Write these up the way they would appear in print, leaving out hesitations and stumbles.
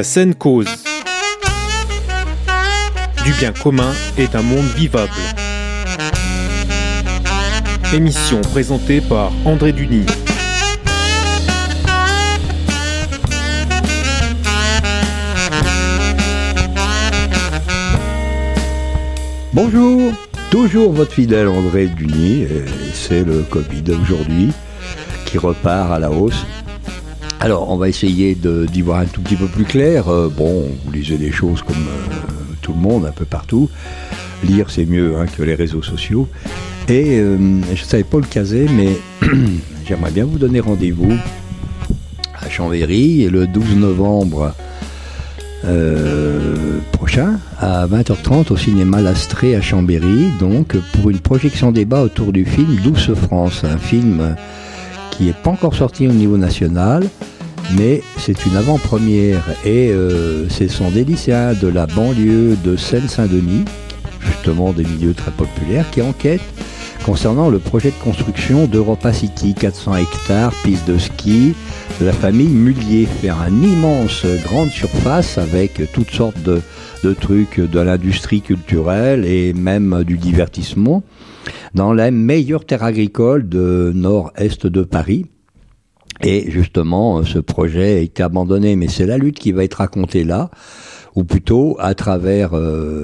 Seine cause. Du bien commun et d'un monde vivable. Émission présentée par André Duny. Bonjour, toujours votre fidèle André Duny, et c'est le Covid aujourd'hui qui repart à la hausse. Alors on va essayer d'y voir un tout petit peu plus clair. Vous lisez des choses comme tout le monde, un peu partout. Lire c'est mieux que les réseaux sociaux. Et je ne savais pas le caser, mais j'aimerais bien vous donner rendez-vous à Chambéry le 12 novembre prochain à 20h30 au cinéma L'Astrée à Chambéry, donc pour une projection débat autour du film Douce France, un film qui n'est pas encore sorti au niveau national, mais c'est une avant-première et ce sont des lycéens de la banlieue de Seine-Saint-Denis, justement des milieux très populaires, qui enquêtent concernant le projet de construction d'Europa City, 400 hectares, piste de ski, de la famille Mullier, faire une immense grande surface avec toutes sortes de trucs de l'industrie culturelle et même du divertissement dans la meilleure terre agricole de nord-est de Paris. Et justement, ce projet a été abandonné, mais c'est la lutte qui va être racontée là, ou plutôt à travers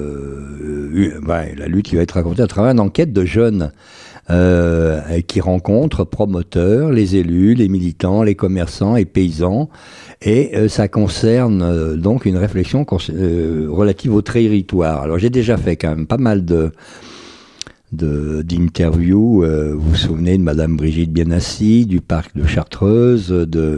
la lutte qui va être racontée à travers une enquête de jeunes qui rencontrent promoteurs, les élus, les militants, les commerçants et paysans, et ça concerne donc une réflexion relative au territoire. Alors j'ai déjà fait quand même pas mal d'interviews, vous vous souvenez de Madame Brigitte Bienassi, du parc de Chartreuse,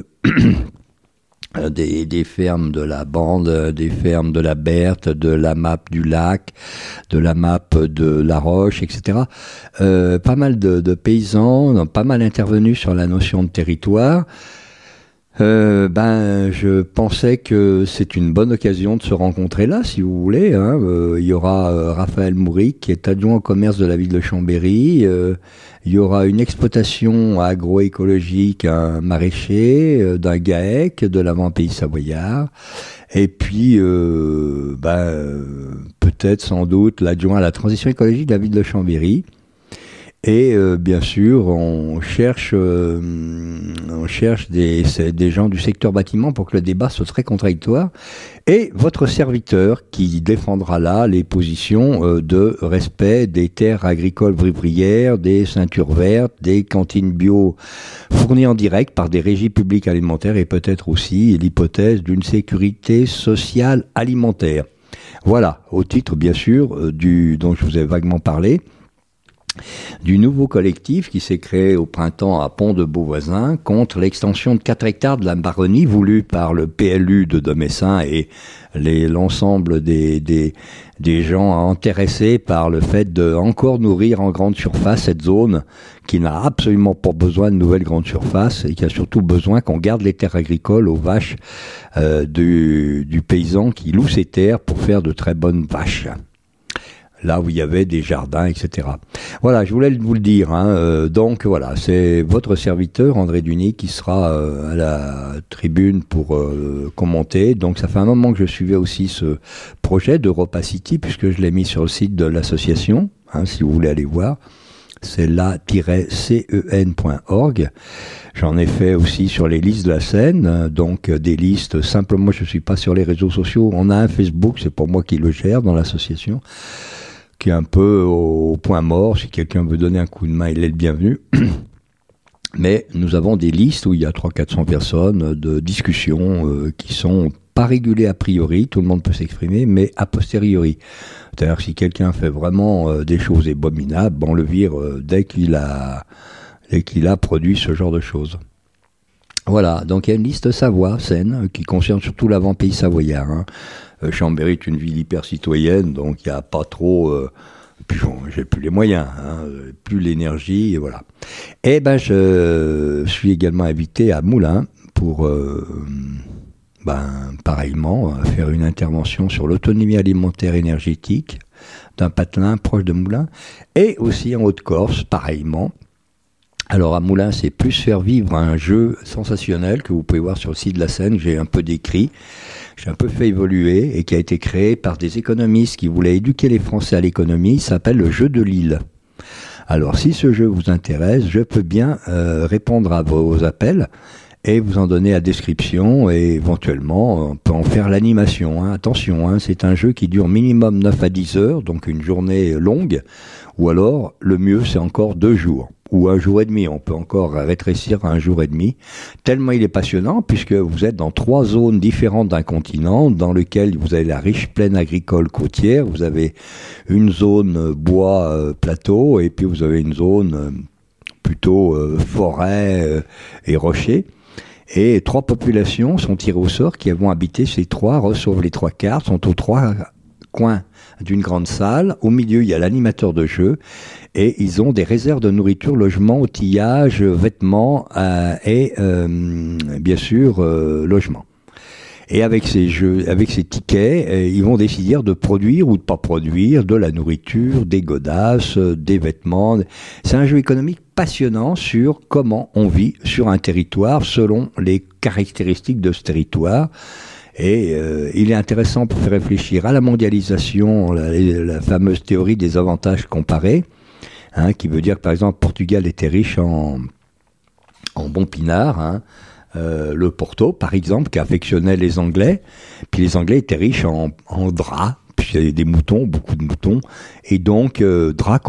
des fermes de la Bande, des fermes de la Berthe, de la MAP du Lac, de la MAP de la Roche, etc. Pas mal de paysans ont pas mal intervenu sur la notion de territoire. Je pensais que c'est une bonne occasion de se rencontrer là, si vous voulez. Il y aura Raphaël Mouric, qui est adjoint au commerce de la ville de Chambéry. Il y aura une exploitation agroécologique, un maraîcher, d'un GAEC, de l'avant-pays savoyard. Et puis, peut-être, sans doute, l'adjoint à la transition écologique de la ville de Chambéry. Et bien sûr, on cherche des gens du secteur bâtiment pour que le débat soit très contradictoire. Et votre serviteur qui défendra là les positions de respect des terres agricoles vivrières, des ceintures vertes, des cantines bio fournies en direct par des régies publiques alimentaires et peut-être aussi l'hypothèse d'une sécurité sociale alimentaire. Voilà, au titre bien sûr dont je vous ai vaguement parlé, du nouveau collectif qui s'est créé au printemps à Pont-de-Beauvoisin contre l'extension de 4 hectares de la baronnie voulue par le PLU de Domessin et l'ensemble des gens intéressés par le fait de encore nourrir en grande surface cette zone qui n'a absolument pas besoin de nouvelles grandes surfaces et qui a surtout besoin qu'on garde les terres agricoles aux vaches du paysan qui loue ses terres pour faire de très bonnes vaches. Là où il y avait des jardins, etc. Voilà, je voulais vous le dire. Donc voilà, c'est votre serviteur, André Duny, qui sera à la tribune pour commenter. Donc ça fait un moment que je suivais aussi ce projet d'Europa City, puisque je l'ai mis sur le site de l'association, si vous voulez aller voir. C'est la-cen.org. J'en ai fait aussi sur les listes de la Seine, donc des listes, simplement je ne suis pas sur les réseaux sociaux. On a un Facebook, c'est pas moi qui le gère dans l'association, qui est un peu au point mort. Si quelqu'un veut donner un coup de main, il est le bienvenu. Mais nous avons des listes où il y a 300-400 personnes de discussions qui sont pas régulées a priori, tout le monde peut s'exprimer, mais a posteriori. C'est-à-dire que si quelqu'un fait vraiment des choses abominables, on le vire dès qu'il a produit ce genre de choses. Voilà, donc il y a une liste Savoie, Seine, qui concerne surtout l'avant-pays savoyard. Chambéry est une ville hyper citoyenne, donc il n'y a pas trop... puis bon, j'ai plus les moyens, plus l'énergie, et voilà. Et je suis également invité à Moulins pour, pareillement, faire une intervention sur l'autonomie alimentaire énergétique d'un patelin proche de Moulins, et aussi en Haute-Corse, pareillement, Alors à Moulins, c'est plus faire vivre un jeu sensationnel que vous pouvez voir sur le site de la Seine, j'ai un peu décrit, j'ai un peu fait évoluer et qui a été créé par des économistes qui voulaient éduquer les Français à l'économie, il s'appelle le jeu de Lille. Alors si ce jeu vous intéresse, je peux bien répondre à vos appels et vous en donner la description et éventuellement on peut en faire l'animation. Attention, c'est un jeu qui dure minimum 9 à 10 heures, donc une journée longue, ou alors le mieux c'est encore 2 jours. Ou 1 jour et demi, on peut encore rétrécir à 1 jour et demi, tellement il est passionnant puisque vous êtes dans 3 zones différentes d'un continent dans lequel vous avez la riche plaine agricole côtière, vous avez une zone bois plateau et puis vous avez une zone plutôt forêt et rochers. Et 3 populations sont tirées au sort qui vont habiter ces 3, reçoivent les 3 cartes, sont aux 3 coins d'une grande salle. Au milieu, il y a l'animateur de jeu et ils ont des réserves de nourriture, logement, outillage, vêtements et bien sûr logement. Et avec ces jeux, avec ces tickets, ils vont décider de produire ou de pas produire de la nourriture, des godasses, des vêtements. C'est un jeu économique passionnant sur comment on vit sur un territoire selon les caractéristiques de ce territoire. Et il est intéressant pour faire réfléchir à la mondialisation, la fameuse théorie des avantages comparés, qui veut dire que par exemple Portugal était riche en bons pinards, le Porto par exemple qui affectionnait les Anglais, puis les Anglais étaient riches en draps, puis il y avait des moutons, beaucoup de moutons, et donc draps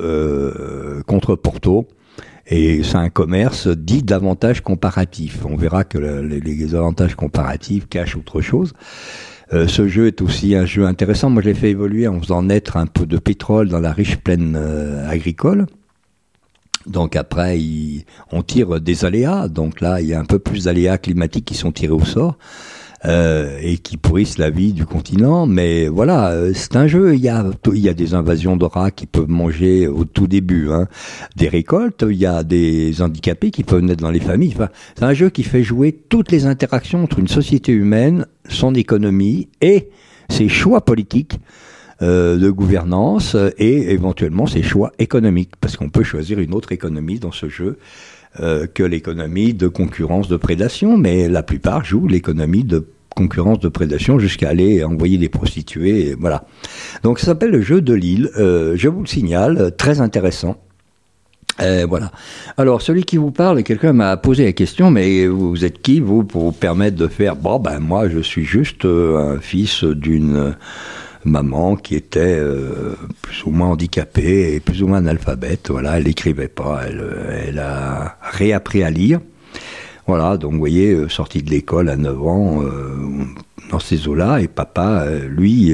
contre Porto. Et c'est un commerce dit d'avantages comparatifs. On verra que les avantages comparatifs cachent autre chose. Ce jeu est aussi un jeu intéressant. Moi, je l'ai fait évoluer en faisant naître un peu de pétrole dans la riche plaine agricole. Donc après, on tire des aléas. Donc là, il y a un peu plus d'aléas climatiques qui sont tirés au sort. Et qui pourrissent la vie du continent, mais voilà, c'est un jeu, il y a des invasions de rats qui peuvent manger au tout début, des récoltes, il y a des handicapés qui peuvent naître dans les familles, enfin, c'est un jeu qui fait jouer toutes les interactions entre une société humaine, son économie et ses choix politiques de gouvernance et éventuellement ses choix économiques, parce qu'on peut choisir une autre économie dans ce jeu que l'économie de concurrence de prédation, mais la plupart jouent l'économie de concurrence de prédation jusqu'à aller envoyer des prostituées, et voilà. Donc ça s'appelle le jeu de Lille, je vous le signale, très intéressant. Voilà. Alors celui qui vous parle, quelqu'un m'a posé la question, mais vous êtes qui vous pour vous permettre de faire, moi je suis juste un fils d'une maman qui était plus ou moins handicapée et plus ou moins analphabète. Voilà, elle n'écrivait pas, elle a réappris à lire. Voilà, donc vous voyez, sortie de l'école à 9 ans, dans ces eaux-là, et papa, lui,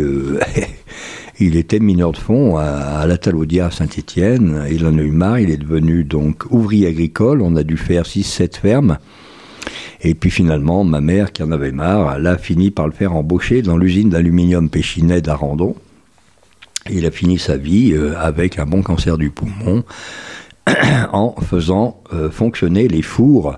il était mineur de fond à la Talaudière à Saint-Étienne. Il en a eu marre, il est devenu donc ouvrier agricole. On a dû faire 6-7 fermes. Et puis finalement, ma mère, qui en avait marre, elle a fini par le faire embaucher dans l'usine d'aluminium Péchinet d'Arandon. Et il a fini sa vie avec un bon cancer du poumon en faisant fonctionner les fours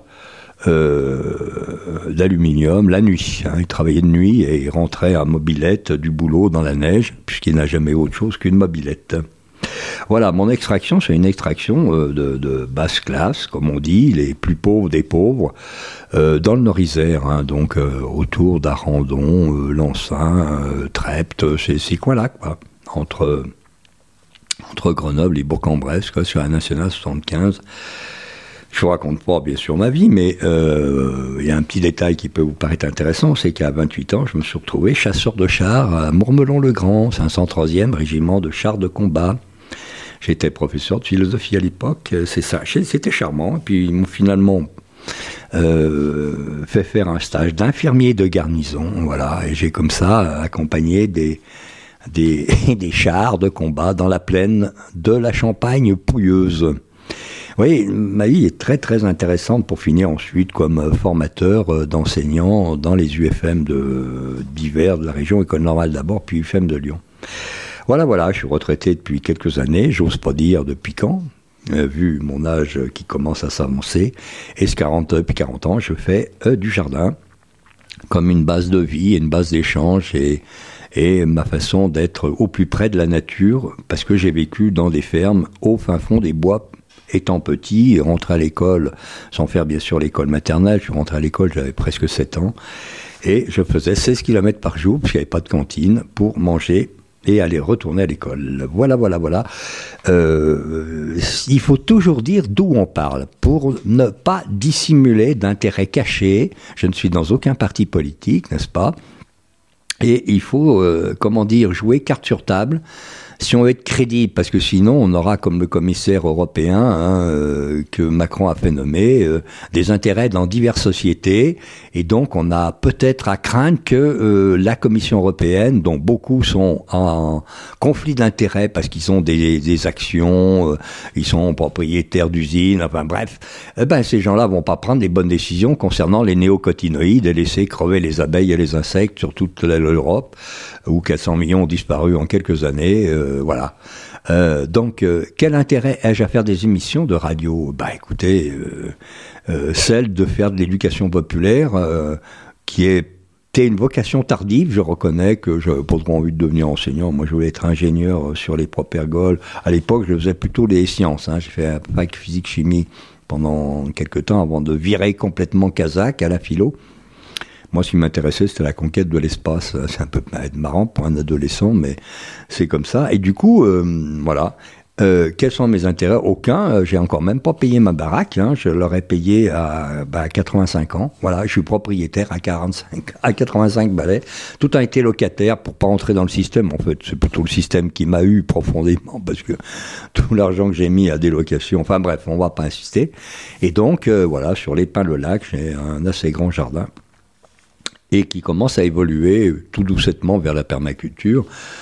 d'aluminium la nuit. Il travaillait de nuit et il rentrait à mobilette du boulot dans la neige, puisqu'il n'a jamais autre chose qu'une mobilette. Voilà, mon extraction, c'est une extraction de basse classe, comme on dit, les plus pauvres des pauvres, dans le Nord-Isère, donc autour d'Arandon, Lançin, Trepte, ces coins-là, quoi, entre Grenoble et Bourg-en-Bresse, quoi, sur la Nationale 75. Je vous raconte pas, bien sûr, ma vie, mais il y a un petit détail qui peut vous paraître intéressant, c'est qu'à 28 ans, je me suis retrouvé chasseur de chars à Mourmelon-le-Grand, 503e régiment de chars de combat. J'étais professeur de philosophie à l'époque, c'est ça, c'était charmant. Et puis ils m'ont finalement fait faire un stage d'infirmier de garnison, voilà, et j'ai comme ça accompagné des chars de combat dans la plaine de la Champagne pouilleuse. Oui, ma vie est très très intéressante pour finir ensuite comme formateur d'enseignants dans les UFM d'hiver de la région, École Normale d'abord, puis UFM de Lyon. Voilà, je suis retraité depuis quelques années, j'ose pas dire depuis quand, vu mon âge qui commence à s'avancer, et depuis 40 ans, je fais du jardin comme une base de vie, une base d'échange et ma façon d'être au plus près de la nature, parce que j'ai vécu dans des fermes au fin fond des bois étant petit, rentrer à l'école, sans faire bien sûr l'école maternelle, je suis rentré à l'école, j'avais presque 7 ans, et je faisais 16 km par jour, parce qu'il n'y avait pas de cantine, pour manger et aller retourner à l'école. Voilà. Il faut toujours dire d'où on parle, pour ne pas dissimuler d'intérêts cachés. Je ne suis dans aucun parti politique, n'est-ce pas ? Et il faut, jouer carte sur table, si on veut être crédible, parce que sinon on aura, comme le commissaire européen que Macron a fait nommer, des intérêts dans diverses sociétés, et donc on a peut-être à craindre que la Commission européenne, dont beaucoup sont en conflit d'intérêts parce qu'ils ont des actions, ils sont propriétaires d'usines, enfin bref, ces gens-là vont pas prendre les bonnes décisions concernant les néocotinoïdes et laisser crever les abeilles et les insectes sur toute l'Europe, où 400 millions ont disparu en quelques années. Voilà. Donc, quel intérêt ai-je à faire des émissions de radio ? Écoutez, celle de faire de l'éducation populaire, qui était une vocation tardive. Je reconnais que je n'avais pas trop envie de devenir enseignant. Moi, je voulais être ingénieur sur les propergoles. À l'époque, je faisais plutôt les sciences. J'ai fait un bac physique-chimie pendant quelques temps avant de virer complètement kazakh à la philo. Moi, ce qui m'intéressait, c'était la conquête de l'espace. C'est un peu marrant pour un adolescent, mais c'est comme ça. Et du coup, voilà. Quels sont mes intérêts ? Aucun. J'ai encore même pas payé ma baraque. Je l'aurais payé à 85 ans. Voilà, je suis propriétaire à 85 balais. Tout a été locataire pour pas entrer dans le système. En fait, c'est plutôt le système qui m'a eu profondément, parce que tout l'argent que j'ai mis à des locations. Enfin bref, on va pas insister. Et donc, voilà, sur les Pins-le-Lac, j'ai un assez grand jardin, et qui commence à évoluer tout doucettement vers la permaculture,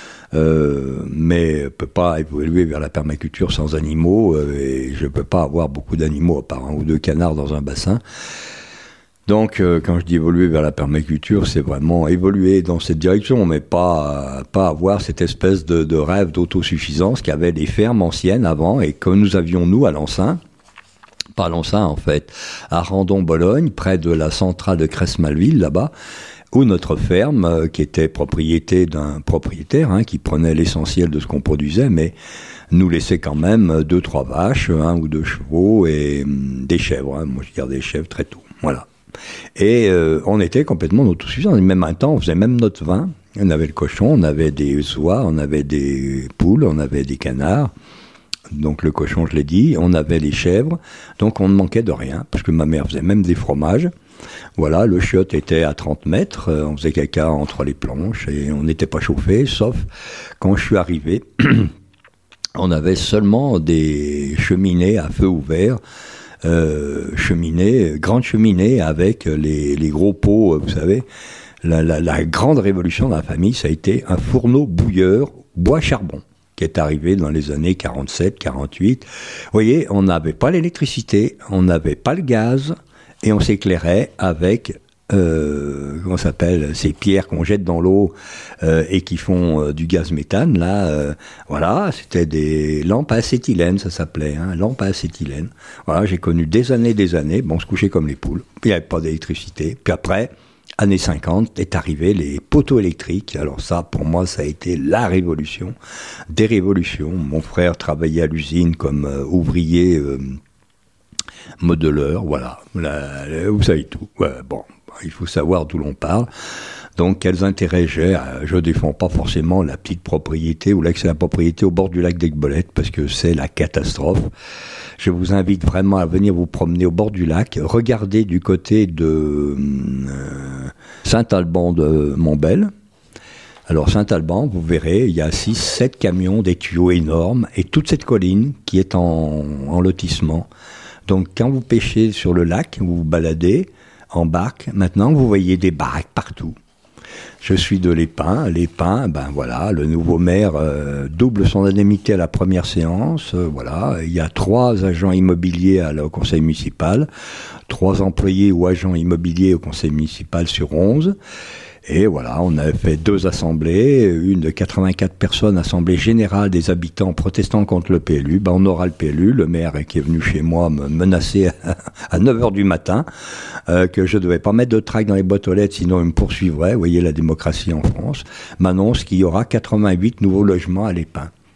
mais ne peut pas évoluer vers la permaculture sans animaux, et je ne peux pas avoir beaucoup d'animaux, à part 1 ou 2 canards dans un bassin. Donc, quand je dis évoluer vers la permaculture, c'est vraiment évoluer dans cette direction, mais pas avoir cette espèce de rêve d'autosuffisance qu'avaient les fermes anciennes avant, et que nous avions, nous, à Lancin. Pas Lancin, en fait, à Randon-Bologne, près de la centrale de Cresse-Malville, là-bas, où notre ferme, qui était propriété d'un propriétaire, qui prenait l'essentiel de ce qu'on produisait, mais nous laissait quand même 2-3 vaches, 1 ou 2 chevaux et des chèvres. Moi, je gardais des chèvres très tôt. Voilà. Et on était complètement autosuffisants. Même un temps, on faisait même notre vin. On avait le cochon, on avait des oies, on avait des poules, on avait des canards. Donc le cochon, je l'ai dit, on avait les chèvres, donc on ne manquait de rien, parce que ma mère faisait même des fromages. Voilà, le chiotte était à 30 mètres, on faisait caca entre les planches, et on n'était pas chauffé, sauf quand je suis arrivé, on avait seulement des cheminées à feu ouvert, grande cheminée avec les gros pots, vous savez. La grande révolution dans la famille, ça a été un fourneau bouilleur bois-charbon, qui est arrivé dans les années 47-48. Vous voyez, on n'avait pas l'électricité, on n'avait pas le gaz, et on s'éclairait avec, comment ça s'appelle, ces pierres qu'on jette dans l'eau et qui font du gaz méthane, là, voilà, c'était des lampes à acétylène, ça s'appelait, lampes à acétylène. Voilà, j'ai connu des années, on se couchait comme les poules, il n'y avait pas d'électricité, puis après, années 50, est arrivé les poteaux électriques. Alors ça, pour moi, ça a été la révolution des révolutions. Mon frère travaillait à l'usine comme ouvrier modeleur, voilà. Vous savez tout. Ouais, bon, il faut savoir d'où l'on parle. Donc, quels intérêts j'ai ? Je défends pas forcément la petite propriété ou l'accès à la propriété au bord du lac d'Aiguebelette, parce que c'est la catastrophe. Je vous invite vraiment à venir vous promener au bord du lac, regardez du côté de Saint-Alban de Montbel. Alors Saint-Alban, vous verrez, il y a 6-7 camions, des tuyaux énormes, et toute cette colline qui est en lotissement. Donc quand vous pêchez sur le lac, vous vous baladez en barque, maintenant vous voyez des baraques partout. Je suis de l'Épin. L'Épin, voilà, le nouveau maire double son indemnité à la première séance. Voilà, il y a 3 agents immobiliers au conseil municipal, 3 employés ou agents immobiliers au conseil municipal sur 11. Et voilà, on a fait 2 assemblées, une de 84 personnes, assemblée générale des habitants protestant contre le PLU. On aura le PLU, le maire qui est venu chez moi me menacer à 9h du matin, que je ne devais pas mettre de tract dans les boîtes aux lettres, sinon il me poursuivrait. Vous voyez la démocratie en France. M'annonce qu'il y aura 88 nouveaux logements à l'Épin.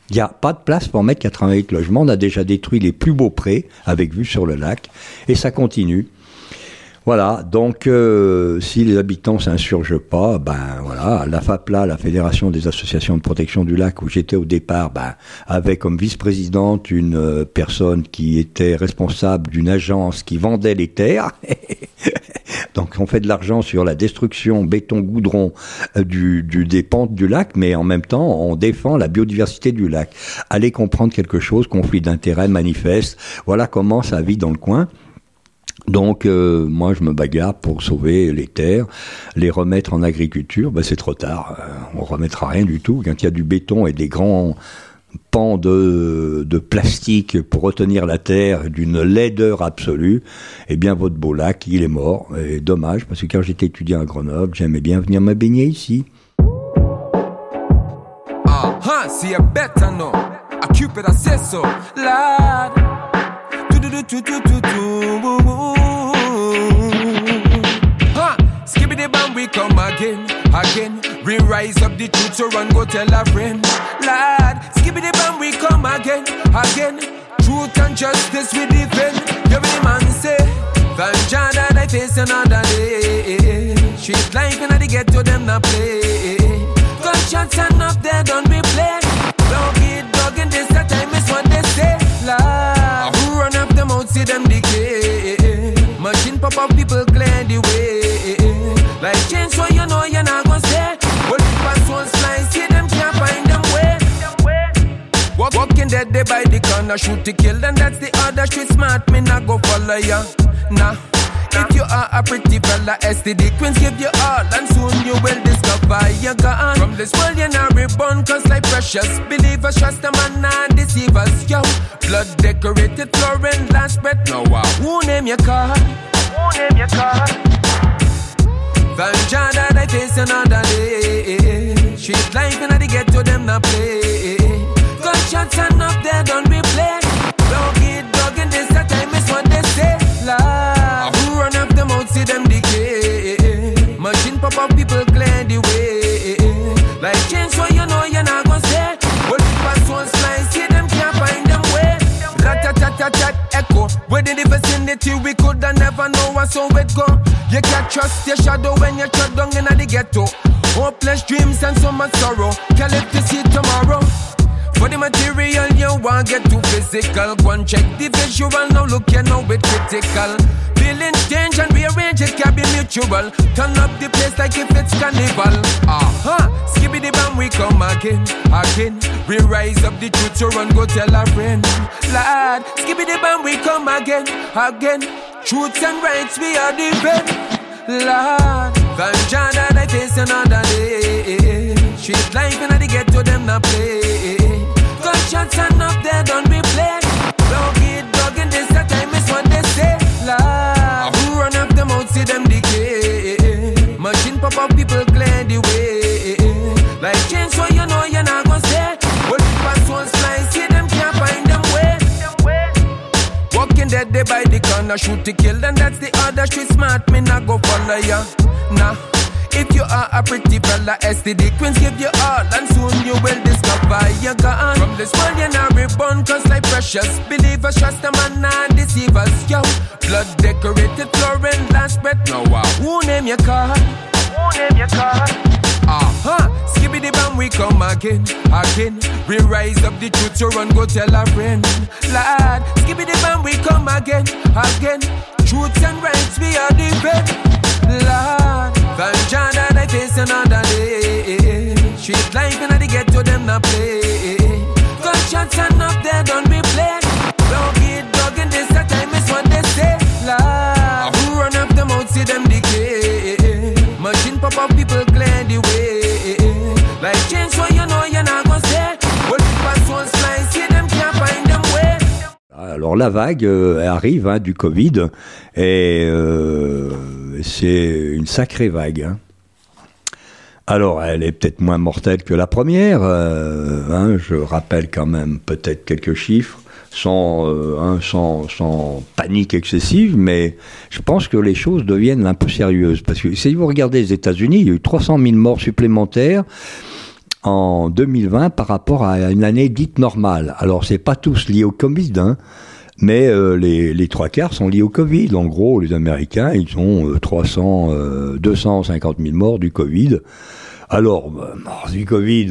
Il n'y a pas de place pour mettre 88 logements. On a déjà détruit les plus beaux prés avec vue sur le lac. Et ça continue. Voilà, donc si les habitants ne s'insurgent pas, la FAPLA, la Fédération des associations de protection du lac, où j'étais au départ, avait comme vice-présidente une personne qui était responsable d'une agence qui vendait les terres. Donc on fait de l'argent sur la destruction béton-goudron des pentes du lac, mais en même temps on défend la biodiversité du lac. Allez comprendre quelque chose, conflit d'intérêts manifeste, voilà comment ça vit dans le coin. Donc moi je me bagarre pour sauver les terres, les remettre en agriculture, c'est trop tard, on remettra rien du tout. Quand il y a du béton et des grands pans de plastique pour retenir la terre, d'une laideur absolue, eh bien votre beau lac il est mort, et dommage, parce que quand j'étais étudiant à Grenoble, j'aimais bien venir me baigner ici. See you better know, I Cupid I say so, lad. Skibbity bam, we come again. We rise up the truth, so run, go tell a friend. Lad, skibbity bam, we come again. Truth and justice we defend. Every man say, Vanja that I face another day. Street life in the ghetto, them not play. Gunshots and up there, don't be play. Don't be dog in this, that time is what they say. Lad, who run up them out, see them decay. Machine pop up, people clear the way. Like change, so you know you're not gonna stay. Well, pass one slice, see them can't find them way. Walking dead, they by the corner, shoot to kill, and that's the other street smart, me not go follow ya. Nah. If you are a pretty fella, STD Queens give you all, and soon you will discover you're gone. From this world you're not reborn, cause like precious believers, trust them and not deceive us, yo. Blood decorated flooring, last breath, no wow. Who name your car? Vanja that I face another day. Street life in the ghetto, them not play. Gunshots and up there, don't be play. Don't get dog in this, that time is what they say. Love, who run up them out, see them decay. Machine pop up, people clear the way. Like change, so you know you're not gonna stay. Well, pass one slice, see them can't find them way. Rat-tat-tat-tat, echo. Within the vicinity, we coulda never know what's so it go. You can't trust your shadow when you're shut down in the ghetto. Hopeless dreams and so much sorrow. Can't live to see tomorrow. For the material you want, get too physical. Go and check the visual, now look you know it critical. Feeling change and rearrange, it can be mutual. Turn up the place like if it's carnival. Skibbity bam, we come again. We rise up the truth, so run, go tell a friend. Lad, skibbity bam, we come again. Truth and rights, we are defend. Lad, Vanja that I face another day. Street life in the ghetto, them not play. Gunshots and up there, don't be play. Don't get dog in this, that time is what they say. Lad, who run up them out, see them decay. Machine pop up, people clear the way. Like change, so you know you're not gonna stay. Well, pass one slice, see them can't find them way. Walking dead, they by the corner, shoot to kill, and that's the other street smart, me not go follow ya. Nah. If you are a pretty fella, STD Queens give you all, and soon you will discover you're gone. From this world you're not reborn, cause like precious believers, trust them and not deceive us, yo. Blood decorated flooring, last breath, no wow. Who name your car? Skibbity bam, we come again. We rise up the truth, so run, go tell a friend. Lad, skibbity bam, we come again. Truth and rights, we are defend. Lord, Vanja that I face another day. Street life in the ghetto, them not play. Gunshots and up there, don't be play. Don't get dog in this, that time is what they say. Lord, who run up them out, see them decay. Machine pop up, people clear the way. Like change, so you know you're not gonna stay. Well, pass one slice, see them can't find them way. Alors la vague arrive du Covid et c'est une sacrée vague. Alors elle est peut-être moins mortelle que la première. Je rappelle quand même peut-être quelques chiffres sans panique excessive, mais je pense que les choses deviennent un peu sérieuses. Parce que si vous regardez les États-Unis, il y a eu 300 000 morts supplémentaires. en 2020 par rapport à une année dite normale. Alors, c'est pas tous liés au Covid, hein, mais les trois quarts sont liés au Covid. En gros, les Américains, ils ont 250 000 morts du Covid. Alors, du Covid,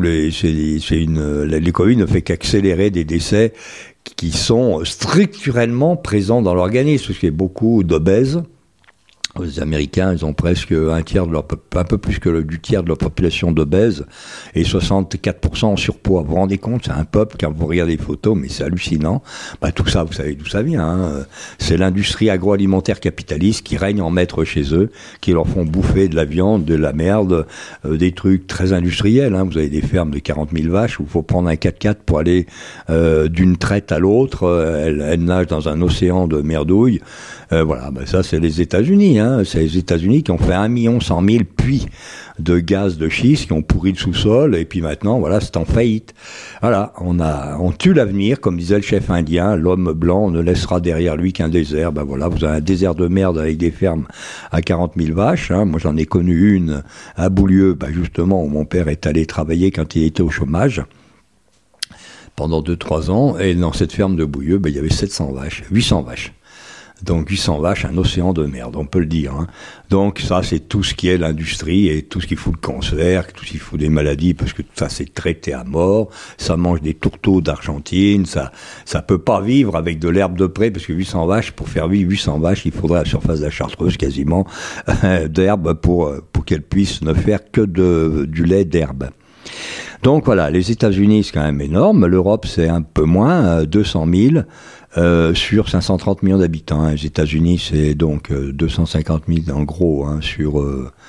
les Covid ne fait qu'accélérer des décès qui sont structurellement présents dans l'organisme, parce qu'il y a beaucoup d'obèses. Les Américains, ils ont presque un peu plus que du tiers de leur population d'obèses et 64% en surpoids. Vous vous rendez compte, c'est un peuple, quand vous regardez les photos, mais c'est hallucinant. Tout ça, vous savez d'où ça vient, hein. C'est l'industrie agroalimentaire capitaliste qui règne en maître chez eux, qui leur font bouffer de la viande, de la merde, des trucs très industriels, hein. Vous avez des fermes de 40 000 vaches où il faut prendre un 4x4 pour aller d'une traite à l'autre. Elles nagent dans un océan de merdouilles. Voilà, ça c'est les États-Unis, hein. C'est les États-Unis qui ont fait 1 100 000 puits de gaz de schiste qui ont pourri le sous-sol, et puis maintenant, voilà, c'est en faillite. Voilà, on tue l'avenir, comme disait le chef indien, l'homme blanc ne laissera derrière lui qu'un désert. Voilà, vous avez un désert de merde avec des fermes à 40 000 vaches, hein. Moi j'en ai connu une à Boulieu, justement, où mon père est allé travailler quand il était au chômage pendant 2-3 ans, et dans cette ferme de Boulieu, il y avait 800 vaches. Donc 800 vaches, un océan de merde, on peut le dire, hein. Donc ça, c'est tout ce qui est l'industrie et tout ce qui fout le cancer, tout ce qui fout des maladies, parce que tout ça, c'est traité à mort. Ça mange des tourteaux d'Argentine, ça peut pas vivre avec de l'herbe de près, parce que 800 vaches, pour faire vivre 800 vaches, il faudrait à la surface de la Chartreuse quasiment d'herbe pour qu'elles puissent ne faire que du lait d'herbe. Donc voilà, les États-Unis, c'est quand même énorme. L'Europe, c'est un peu moins, 200 000. Sur 530 millions d'habitants. Les États-Unis, c'est donc 250 000 en gros, hein, sur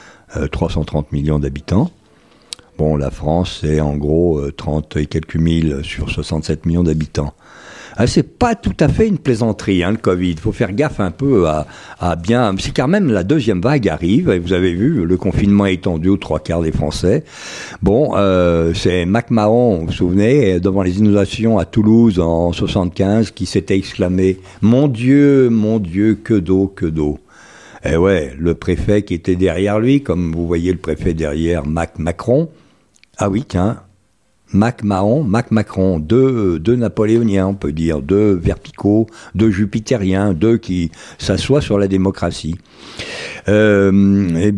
330 millions d'habitants. Bon, la France, c'est en gros 30 et quelques mille sur 67 millions d'habitants. C'est pas tout à fait une plaisanterie, hein, le Covid. Il faut faire gaffe un peu à bien... C'est quand même la deuxième vague arrive, et vous avez vu, le confinement est étendu aux 3/4 des Français. Bon, c'est McMahon, vous vous souvenez, devant les inondations à Toulouse en 75, qui s'était exclamé « Mon Dieu, que d'eau, que d'eau ». Et ouais, le préfet qui était derrière lui, comme vous voyez le préfet derrière Macron. Ah oui, tiens... Macron, deux napoléoniens, on peut dire, deux verticaux, deux jupitériens, deux qui s'assoient sur la démocratie. Le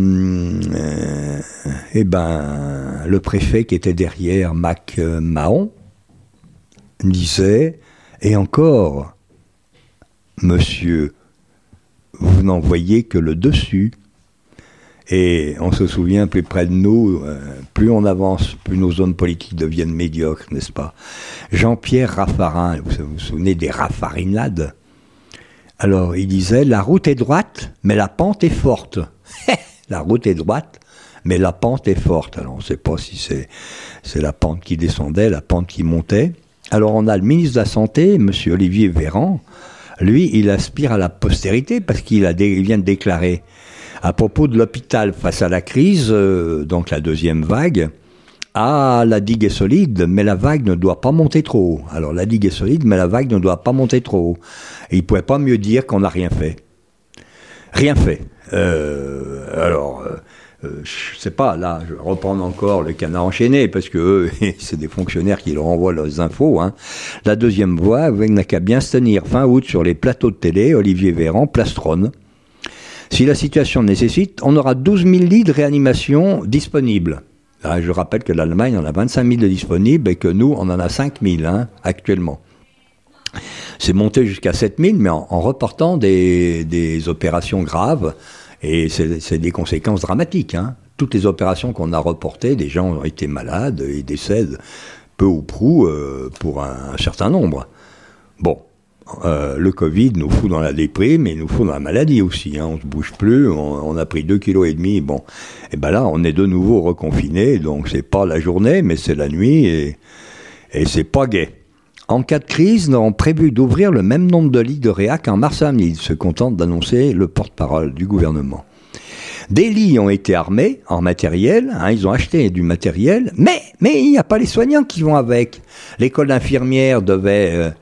préfet qui était derrière Macmahon disait, et encore, monsieur, vous n'en voyez que le dessus. Et on se souvient, plus près de nous, plus on avance, plus nos hommes politiques deviennent médiocres, n'est-ce pas? Jean-Pierre Raffarin, vous vous souvenez des Raffarinades? Alors, il disait, la route est droite, mais la pente est forte. La route est droite, mais la pente est forte. Alors, on ne sait pas si c'est la pente qui descendait, la pente qui montait. Alors, on a le ministre de la Santé, M. Olivier Véran. Lui, il aspire à la postérité, parce qu'il vient de déclarer... À propos de l'hôpital face à la crise, donc la deuxième vague, la digue est solide, mais la vague ne doit pas monter trop haut. Alors la digue est solide, mais la vague ne doit pas monter trop haut. Et il ne pouvait pas mieux dire qu'on n'a rien fait. Rien fait. Je sais pas, là, je vais reprendre encore le canard enchaîné, parce que eux, c'est des fonctionnaires qui leur envoient leurs infos, hein. La deuxième vague n'a qu'à bien se tenir. Fin août, sur les plateaux de télé, Olivier Véran plastronne. Si la situation nécessite, on aura 12 000 lits de réanimation disponibles. Je rappelle que l'Allemagne en a 25 000 de disponibles et que nous, on en a 5 000 actuellement. C'est monté jusqu'à 7 000, mais en reportant des opérations graves, et c'est des conséquences dramatiques. Hein. Toutes les opérations qu'on a reportées, des gens ont été malades et décèdent peu ou prou pour un certain nombre. Bon. Le Covid nous fout dans la déprime et nous fout dans la maladie aussi, hein. On se bouge plus, on a pris 2,5 kg. Bon, et là on est de nouveau reconfiné, donc c'est pas la journée mais c'est la nuit et c'est pas gai. En cas de crise, nous avons prévu d'ouvrir le même nombre de lits de réa qu'en mars-avril, se contente d'annoncer le porte-parole du gouvernement. Des lits ont été armés en matériel, hein, ils ont acheté du matériel, mais il n'y a pas les soignants qui vont avec. Les écoles d'infirmières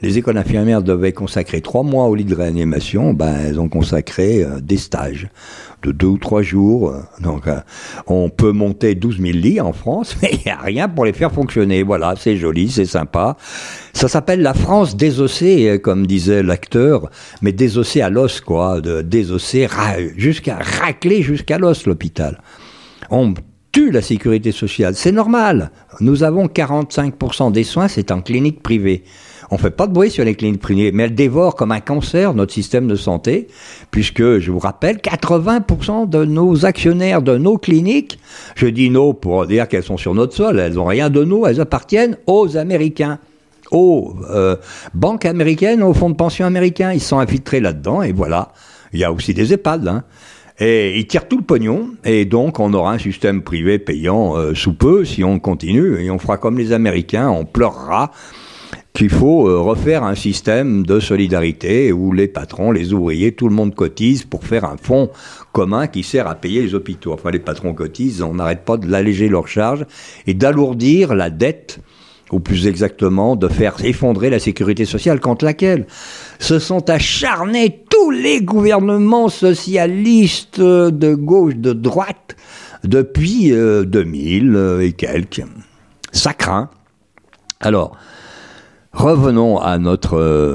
devaient consacrer 3 mois au lit de réanimation, elles ont consacré des stages. de 2 ou 3 jours. Donc, on peut monter 12 000 lits en France, mais il n'y a rien pour les faire fonctionner. Voilà, c'est joli, c'est sympa. Ça s'appelle la France désossée, comme disait l'acteur, mais désossée à l'os, quoi. Désossée, raclée jusqu'à l'os, l'hôpital. On tue la sécurité sociale, c'est normal. Nous avons 45% des soins, c'est en clinique privée. On ne fait pas de bruit sur les cliniques privées, mais elles dévorent comme un cancer notre système de santé, puisque, je vous rappelle, 80% de nos actionnaires de nos cliniques, je dis nos pour dire qu'elles sont sur notre sol, elles n'ont rien de nous, elles appartiennent aux Américains, aux banques américaines, aux fonds de pension américains. Ils sont infiltrés là-dedans, et voilà. Il y a aussi des EHPAD, hein. Et ils tirent tout le pognon, et donc on aura un système privé payant sous peu si on continue, et on fera comme les Américains, on pleurera qu'il faut refaire un système de solidarité où les patrons, les ouvriers, tout le monde cotise pour faire un fonds commun qui sert à payer les hôpitaux. Enfin, les patrons cotisent, on n'arrête pas de l'alléger leurs charges et d'alourdir la dette, ou plus exactement, de faire effondrer la sécurité sociale contre laquelle se sont acharnés tous les gouvernements socialistes de gauche, de droite, depuis 2000 et quelques. Ça craint. Alors, revenons à notre...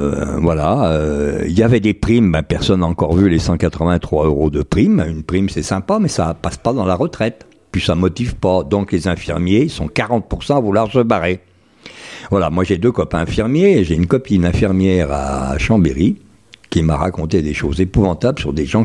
il y avait des primes, personne n'a encore vu les 183 € de primes. Une prime, c'est sympa, mais ça passe pas dans la retraite. Puis ça motive pas. Donc les infirmiers sont 40% à vouloir se barrer. Voilà, moi j'ai 2 copains infirmiers, j'ai une copine infirmière à Chambéry qui m'a raconté des choses épouvantables sur des gens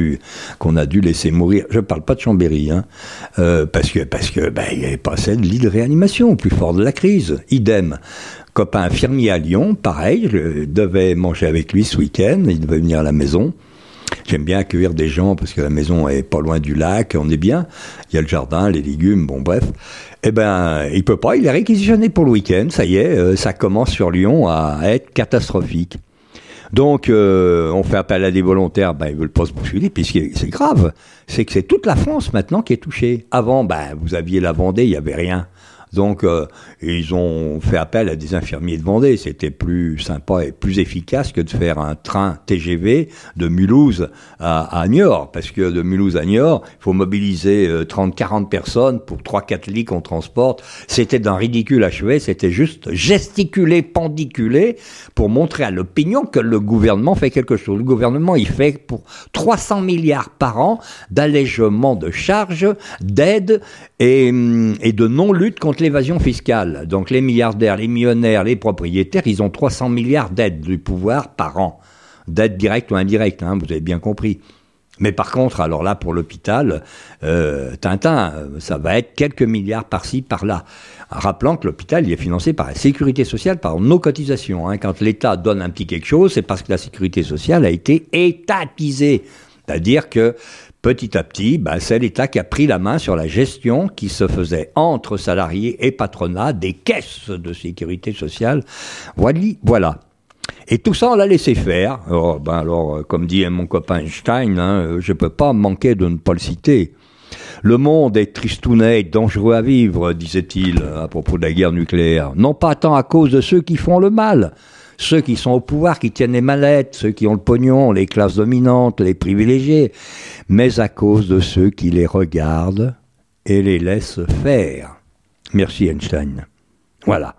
qu'on a dû laisser mourir. Je parle pas de Chambéry, hein, parce que il n'y avait pas assez de lits de réanimation au plus fort de la crise. Idem. Copain infirmier à Lyon, pareil, je devais manger avec lui ce week-end, il devait venir à la maison. J'aime bien accueillir des gens parce que la maison est pas loin du lac, on est bien. Il y a le jardin, les légumes, bon bref. Eh ben, il peut pas, il est réquisitionné pour le week-end, ça y est, ça commence sur Lyon à être catastrophique. Donc, on fait appel à des volontaires, ils veulent pas se bousculer, puisque c'est grave. C'est que c'est toute la France maintenant qui est touchée. Avant, vous aviez la Vendée, il y avait rien. Donc, ils ont fait appel à des infirmiers de Vendée. C'était plus sympa et plus efficace que de faire un train TGV de Mulhouse à Niort. Parce que de Mulhouse à Niort, il faut mobiliser 30-40 personnes pour 3-4 lits qu'on transporte. C'était d'un ridicule achevé. C'était juste gesticuler, pendiculer pour montrer à l'opinion que le gouvernement fait quelque chose. Le gouvernement, il fait pour 300 milliards par an d'allègement de charges, d'aides et de non-lutte contre l'évasion fiscale. Donc les milliardaires, les millionnaires, les propriétaires, ils ont 300 milliards d'aides du pouvoir par an. D'aides directes ou indirectes, hein, vous avez bien compris. Mais par contre, alors là, pour l'hôpital, Tintin, ça va être quelques milliards par-ci, par-là. En rappelant que l'hôpital, il est financé par la sécurité sociale, par nos cotisations. Hein. Quand l'État donne un petit quelque chose, c'est parce que la sécurité sociale a été étatisée. C'est-à-dire que petit à petit, c'est l'État qui a pris la main sur la gestion qui se faisait entre salariés et patronat des caisses de sécurité sociale. Voilà. Et tout ça, on l'a laissé faire. Alors, comme dit mon copain Einstein, je ne peux pas manquer de ne pas le citer. Le monde est tristounet et dangereux à vivre, disait-il à propos de la guerre nucléaire. Non pas tant à cause de ceux qui font le mal, ceux qui sont au pouvoir, qui tiennent les mallettes, ceux qui ont le pognon, les classes dominantes, les privilégiés, mais à cause de ceux qui les regardent et les laissent faire. Merci Einstein. Voilà.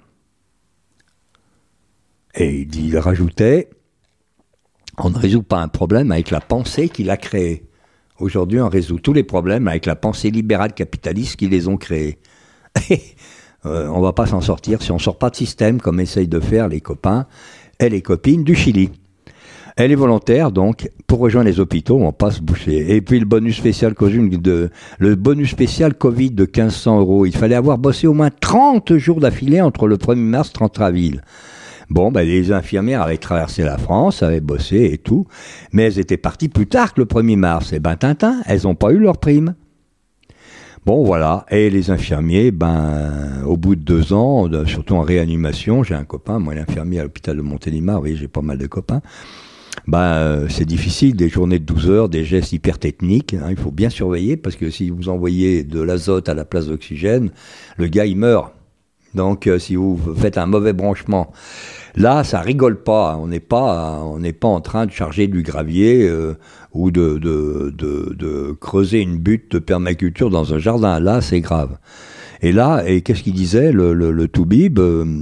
Et il rajoutait, on ne résout pas un problème avec la pensée qui l'a créé. Aujourd'hui, on résout tous les problèmes avec la pensée libérale capitaliste qui les ont créés. On va pas s'en sortir si on sort pas de système comme essayent de faire les copains et les copines du Chili. Elle est volontaire, donc, pour rejoindre les hôpitaux, on va pas se boucher. Et puis le bonus spécial Covid de 1500 €. Il fallait avoir bossé au moins 30 jours d'affilée entre le 1er mars et 30 avril. Bon, les infirmières avaient traversé la France, avaient bossé et tout, mais elles étaient parties plus tard que le 1er mars. Et Tintin, elles n'ont pas eu leur prime. Bon, voilà. Et les infirmiers, au bout de 2 ans, surtout en réanimation, j'ai un copain, moi, l'infirmier à l'hôpital de Montélimar, vous voyez, j'ai pas mal de copains. C'est difficile, des journées de 12 heures, des gestes hypertechniques, il faut bien surveiller, parce que si vous envoyez de l'azote à la place d'oxygène, le gars, il meurt. Donc, si vous faites un mauvais branchement, Là, ça rigole pas. On n'est pas en train de charger du gravier ou de creuser une butte de permaculture dans un jardin. Là, c'est grave. Et là, qu'est-ce qu'il disait le Toubib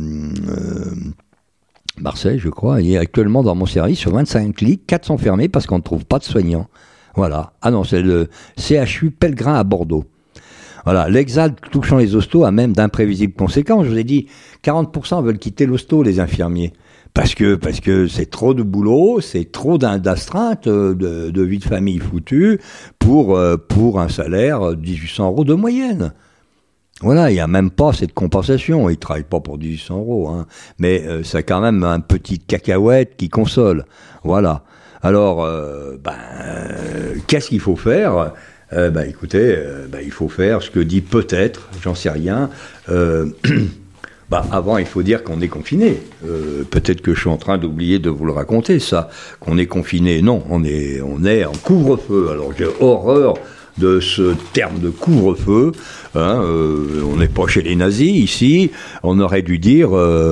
Marseille, je crois, il est actuellement dans mon service sur 25 lits, 4 sont fermés parce qu'on ne trouve pas de soignants. Voilà. Ah non, c'est le CHU Pellegrin à Bordeaux. Voilà, l'exode touchant les hostos a même d'imprévisibles conséquences. Je vous ai dit, 40% veulent quitter l'hosto, les infirmiers. Parce que c'est trop de boulot, c'est trop d'astreinte, de vie de famille foutue pour un salaire 1800 € de moyenne. Voilà, il n'y a même pas cette compensation. Ils ne travaillent pas pour 1800 €, hein. Mais c'est quand même un petit cacahuète qui console. Voilà. Alors, qu'est-ce qu'il faut faire ? Écoutez, il faut faire ce que dit peut-être, j'en sais rien. Avant, il faut dire qu'on est confiné. Peut-être que je suis en train d'oublier de vous le raconter, ça. Qu'on est confiné. Non, on est en couvre-feu. Alors, j'ai horreur de ce terme de couvre-feu. Hein, on n'est pas chez les nazis ici. On aurait dû dire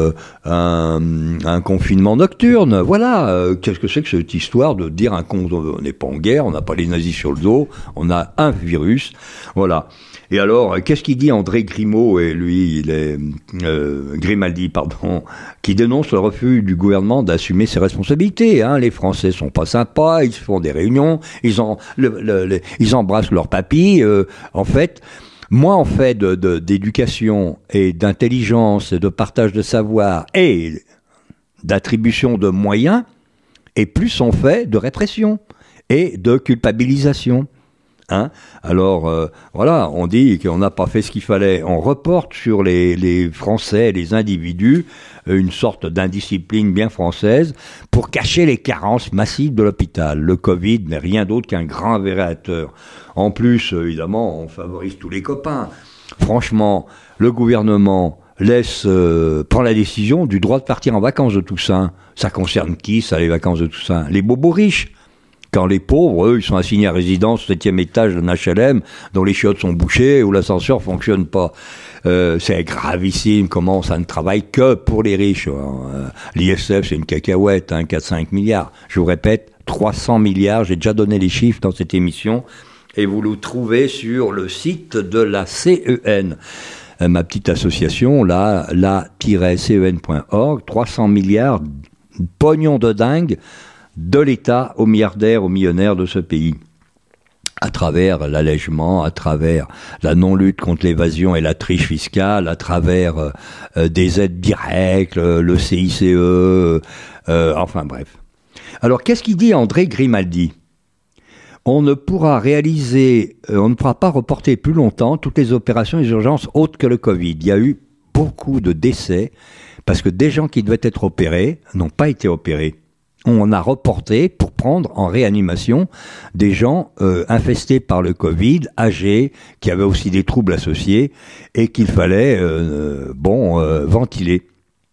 un confinement nocturne. Voilà. Qu'est-ce que c'est que cette histoire de dire on n'est pas en guerre, on n'a pas les nazis sur le dos, on a un virus. Voilà. Et alors, qu'est-ce qu'il dit André Grimaud, et lui, il est Grimaldi, pardon, qui dénonce le refus du gouvernement d'assumer ses responsabilités. Hein. Les Français sont pas sympas, ils font des réunions, ils embrassent leurs papis. En fait, moins on fait d'éducation et d'intelligence, et de partage de savoir et d'attribution de moyens, et plus on fait de répression et de culpabilisation. Hein. Alors, voilà, on dit qu'on n'a pas fait ce qu'il fallait. On reporte sur les Français, les individus, une sorte d'indiscipline bien française pour cacher les carences massives de l'hôpital. Le Covid n'est rien d'autre qu'un grand avérateur. En plus, évidemment, on favorise tous les copains. Franchement, le gouvernement prend la décision du droit de partir en vacances de Toussaint. Ça concerne qui, ça, les vacances de Toussaint ? Les bobos riches. Quand les pauvres, eux, ils sont assignés à résidence au 7e étage d'un HLM, dont les chiottes sont bouchées, où l'ascenseur fonctionne pas. C'est gravissime, comment ça ne travaille que pour les riches. L'ISF, c'est une cacahuète, 4-5 milliards. Je vous répète, 300 milliards, j'ai déjà donné les chiffres dans cette émission, et vous le trouvez sur le site de la CEN. Ma petite association, la-cen.org, 300 milliards, pognon de dingue, de l'État aux milliardaires, aux millionnaires de ce pays, à travers l'allègement, à travers la non-lutte contre l'évasion et la triche fiscale, à travers des aides directes, le CICE, enfin bref. Alors, qu'est-ce qu'il dit André Grimaldi ? On ne pourra pas reporter plus longtemps toutes les opérations et les urgences autres que le Covid. Il y a eu beaucoup de décès parce que des gens qui devaient être opérés n'ont pas été opérés. On a reporté pour prendre en réanimation des gens infestés par le Covid, âgés, qui avaient aussi des troubles associés et qu'il fallait ventiler.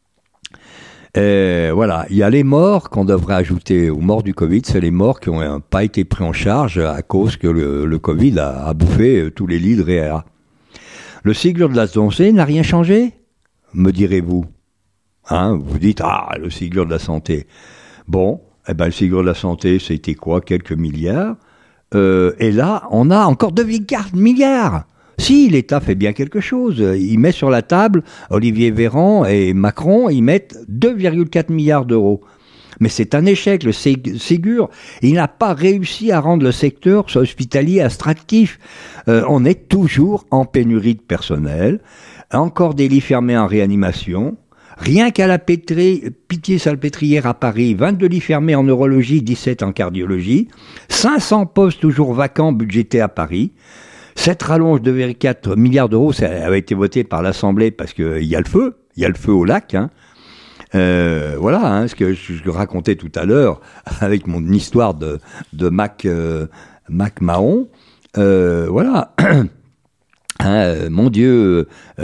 Voilà, il y a les morts qu'on devrait ajouter aux morts du Covid, c'est les morts qui n'ont pas été pris en charge à cause que le Covid a bouffé tous les lits de réa. Le Ségur de la santé n'a rien changé, me direz-vous. Hein, vous dites, le Ségur de la santé. Bon, le Ségur de la santé, c'était quoi ? Quelques milliards. Et là, on a encore 2,4 milliards. Si, l'État fait bien quelque chose. Il met sur la table, Olivier Véran et Macron, ils mettent 2,4 milliards d'euros. Mais c'est un échec, le Ségur. Il n'a pas réussi à rendre le secteur hospitalier attractif. On est toujours en pénurie de personnel. Encore des lits fermés en réanimation. Rien qu'à la Pitié-Salpêtrière à Paris, 22 lits fermés en neurologie, 17 en cardiologie, 500 postes toujours vacants budgétés à Paris. Cette rallonge de 2,4 milliards d'euros, ça avait été voté par l'Assemblée parce qu'il y a le feu au lac. Voilà, ce que je racontais tout à l'heure avec mon histoire de Mac Mahon. Voilà, mon Dieu.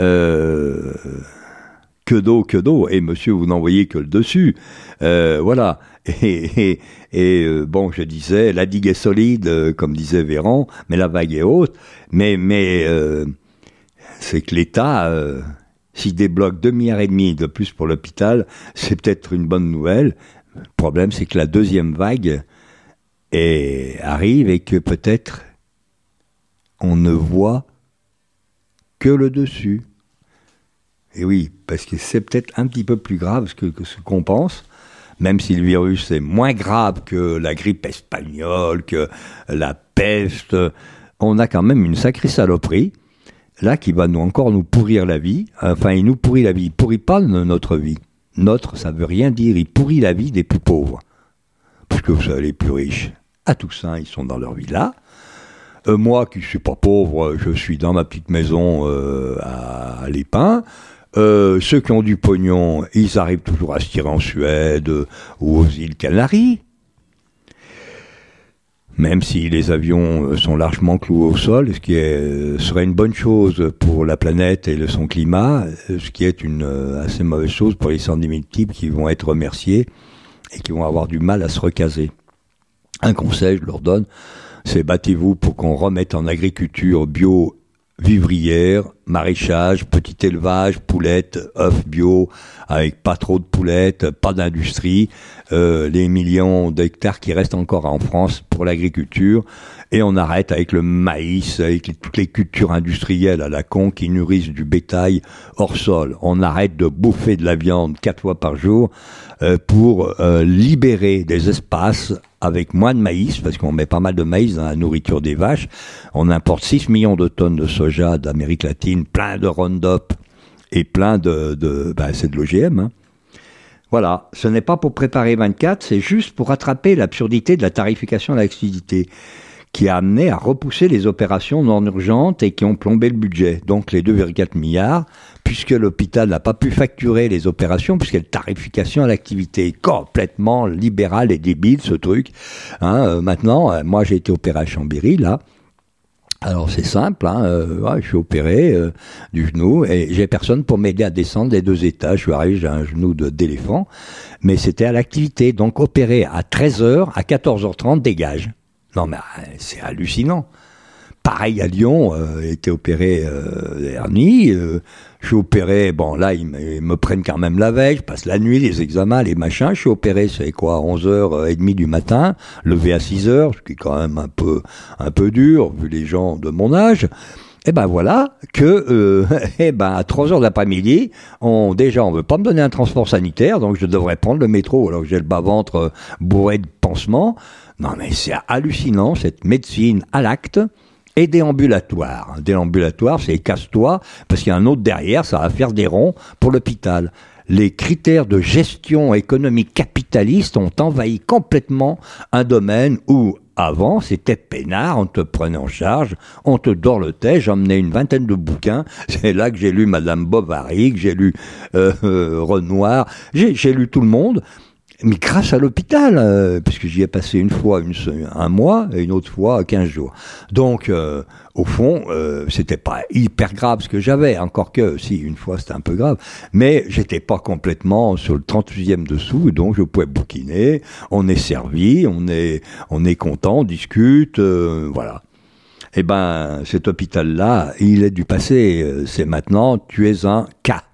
Que d'eau, et monsieur, vous n'en voyez que le dessus. Voilà. Et je disais, la digue est solide, comme disait Véran, mais la vague est haute. Mais c'est que l'État, S'ils débloquent 2,5 milliards de plus pour l'hôpital, c'est peut-être une bonne nouvelle. Le problème, c'est que la deuxième vague arrive et que peut-être on ne voit que le dessus. Et oui, parce que c'est peut-être un petit peu plus grave que ce qu'on pense, même si le virus est moins grave que la grippe espagnole, que la peste. On a quand même une sacrée saloperie, là, qui va encore nous pourrir la vie. Enfin, il nous pourrit la vie. Il pourrit pas notre vie. Notre, ça veut rien dire. Il pourrit la vie des plus pauvres. Parce que vous savez, les plus riches, à Toussaint, ils sont dans leur villa. Moi, qui ne suis pas pauvre, je suis dans ma petite maison à Lépin. Ceux qui ont du pognon, ils arrivent toujours à se tirer en Suède ou aux îles Canaries. Même si les avions sont largement cloués au sol, ce qui serait une bonne chose pour la planète et son climat, ce qui est une assez mauvaise chose pour les 110 000 types qui vont être remerciés et qui vont avoir du mal à se recaser. Un conseil, je leur donne, c'est battez-vous pour qu'on remette en agriculture bio, vivrière, maraîchage, petit élevage, poulettes, œufs bio, avec pas trop de poulettes, pas d'industrie, les millions d'hectares qui restent encore en France pour l'agriculture, et on arrête avec le maïs, avec toutes les cultures industrielles à la con qui nourrissent du bétail hors sol. On arrête de bouffer de la viande 4 fois par jour pour libérer des espaces avec moins de maïs, parce qu'on met pas mal de maïs dans la nourriture des vaches. On importe 6 millions de tonnes de soja d'Amérique latine, plein de Roundup et plein c'est de l'OGM. Hein. Voilà, ce n'est pas pour préparer 24, c'est juste pour rattraper l'absurdité de la tarification de l'activité qui a amené à repousser les opérations non urgentes et qui ont plombé le budget. Donc les 2,4 milliards, puisque l'hôpital n'a pas pu facturer les opérations, puisque la tarification à l'activité est complètement libérale et débile, ce truc. Maintenant, moi j'ai été opéré à Chambéry, là. Alors c'est simple, je suis opéré du genou et j'ai personne pour m'aider à descendre les 2 étages. Je suis arrivé, j'ai un genou d'éléphant, mais c'était à l'activité. Donc opéré à 13h, à 14h30, dégage. Non mais c'est hallucinant. Pareil à Lyon, été opéré hernie, je suis opéré, bon là ils me prennent quand même la veille, je passe la nuit, les examens, les machins, je suis opéré, c'est quoi, 11h30 du matin, levé à 6h, ce qui est quand même un peu dur, vu les gens de mon âge. Et ben voilà que à 3h de l'après-midi, on veut pas me donner un transport sanitaire, donc je devrais prendre le métro alors que j'ai le bas-ventre bourré de pansements. Non mais c'est hallucinant cette médecine à l'acte. Et déambulatoire. Déambulatoire, c'est casse-toi, parce qu'il y a un autre derrière, ça va faire des ronds pour l'hôpital. Les critères de gestion économique capitaliste ont envahi complètement un domaine où, avant, c'était peinard, on te prenait en charge, on te dorlotait, j'emmenais une 20aine de bouquins, c'est là que j'ai lu Madame Bovary, que j'ai lu Renoir, j'ai lu tout le monde. Mais grâce à l'hôpital, puisque j'y ai passé une fois un mois et une autre fois 15 jours. Donc, au fond, c'était pas hyper grave ce que j'avais, encore que, si, une fois c'était un peu grave, mais j'étais pas complètement sur le 38e dessous, donc je pouvais bouquiner, on est servi, on est content, on discute, voilà. Eh ben, cet hôpital-là, il est du passé, c'est maintenant, tu es un cas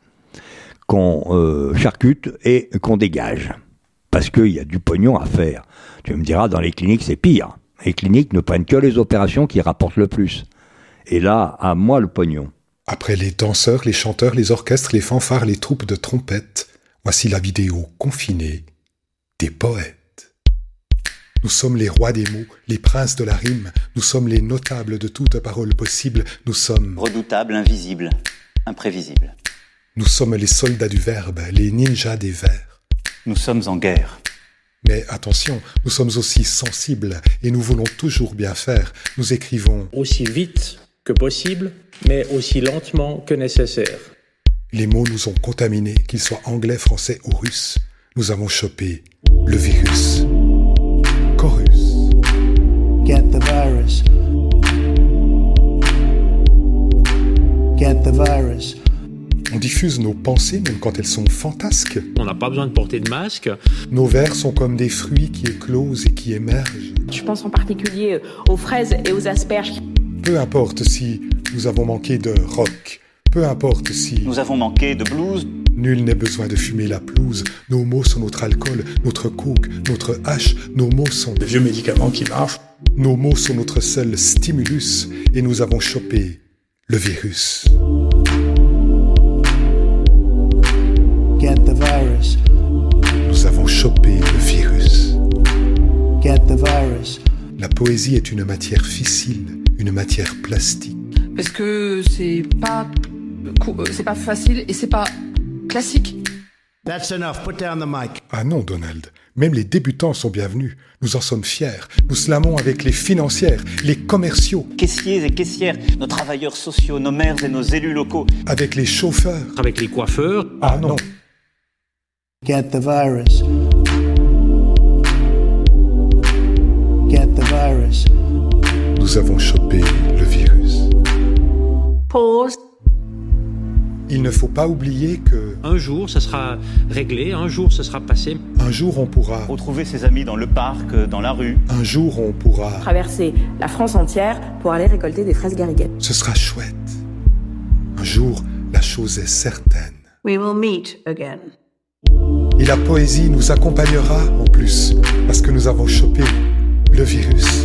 qu'on charcute et qu'on dégage. Parce qu'il y a du pognon à faire. Tu me diras, dans les cliniques, c'est pire. Les cliniques ne prennent que les opérations qui rapportent le plus. Et là, à moi le pognon. Après les danseurs, les chanteurs, les orchestres, les fanfares, les troupes de trompettes, voici la vidéo confinée des poètes. Nous sommes les rois des mots, les princes de la rime, nous sommes les notables de toute parole possible, nous sommes... redoutables, invisibles, imprévisibles. Nous sommes les soldats du verbe, les ninjas des vers. Nous sommes en guerre. Mais attention, nous sommes aussi sensibles et nous voulons toujours bien faire. Nous écrivons aussi vite que possible, mais aussi lentement que nécessaire. Les mots nous ont contaminés, qu'ils soient anglais, français ou russes. Nous avons chopé le virus. Chorus. Get the virus. Get the virus. On diffuse nos pensées même quand elles sont fantasques. On n'a pas besoin de porter de masque. Nos vers sont comme des fruits qui éclosent et qui émergent. Je pense en particulier aux fraises et aux asperges. Peu importe si nous avons manqué de rock, Peu importe si Nous avons manqué de blues. nul n'est besoin de fumer la pelouse. Nos mots sont notre alcool, notre coke, notre hache. Nos mots sont Des vieux médicaments qui marchent. Nos mots sont notre seul stimulus et nous avons chopé le virus. Get the virus. Nous avons chopé le virus. Get the virus. La poésie est une matière fissile, une matière plastique. Parce que c'est pas facile et c'est pas classique. That's enough. Put down the mic. Ah non, Donald, même les débutants sont bienvenus. Nous en sommes fiers. Nous slamons avec les financières, les commerciaux, Caissiers et caissières, nos travailleurs sociaux, nos maires et nos élus locaux. avec les chauffeurs. Avec les coiffeurs. Ah non, Get the virus. Get the virus. nous avons chopé le virus. Pause. Il ne faut pas oublier que Un jour, ça sera réglé. Un jour, ça sera passé. un jour on pourra, Retrouver ses amis dans le parc, dans la rue. un jour on pourra, Traverser la France entière pour aller récolter des fraises garriguettes. ce sera chouette. Un jour, la chose est certaine. We will meet again. Et la poésie nous accompagnera en plus, parce que nous avons chopé le virus.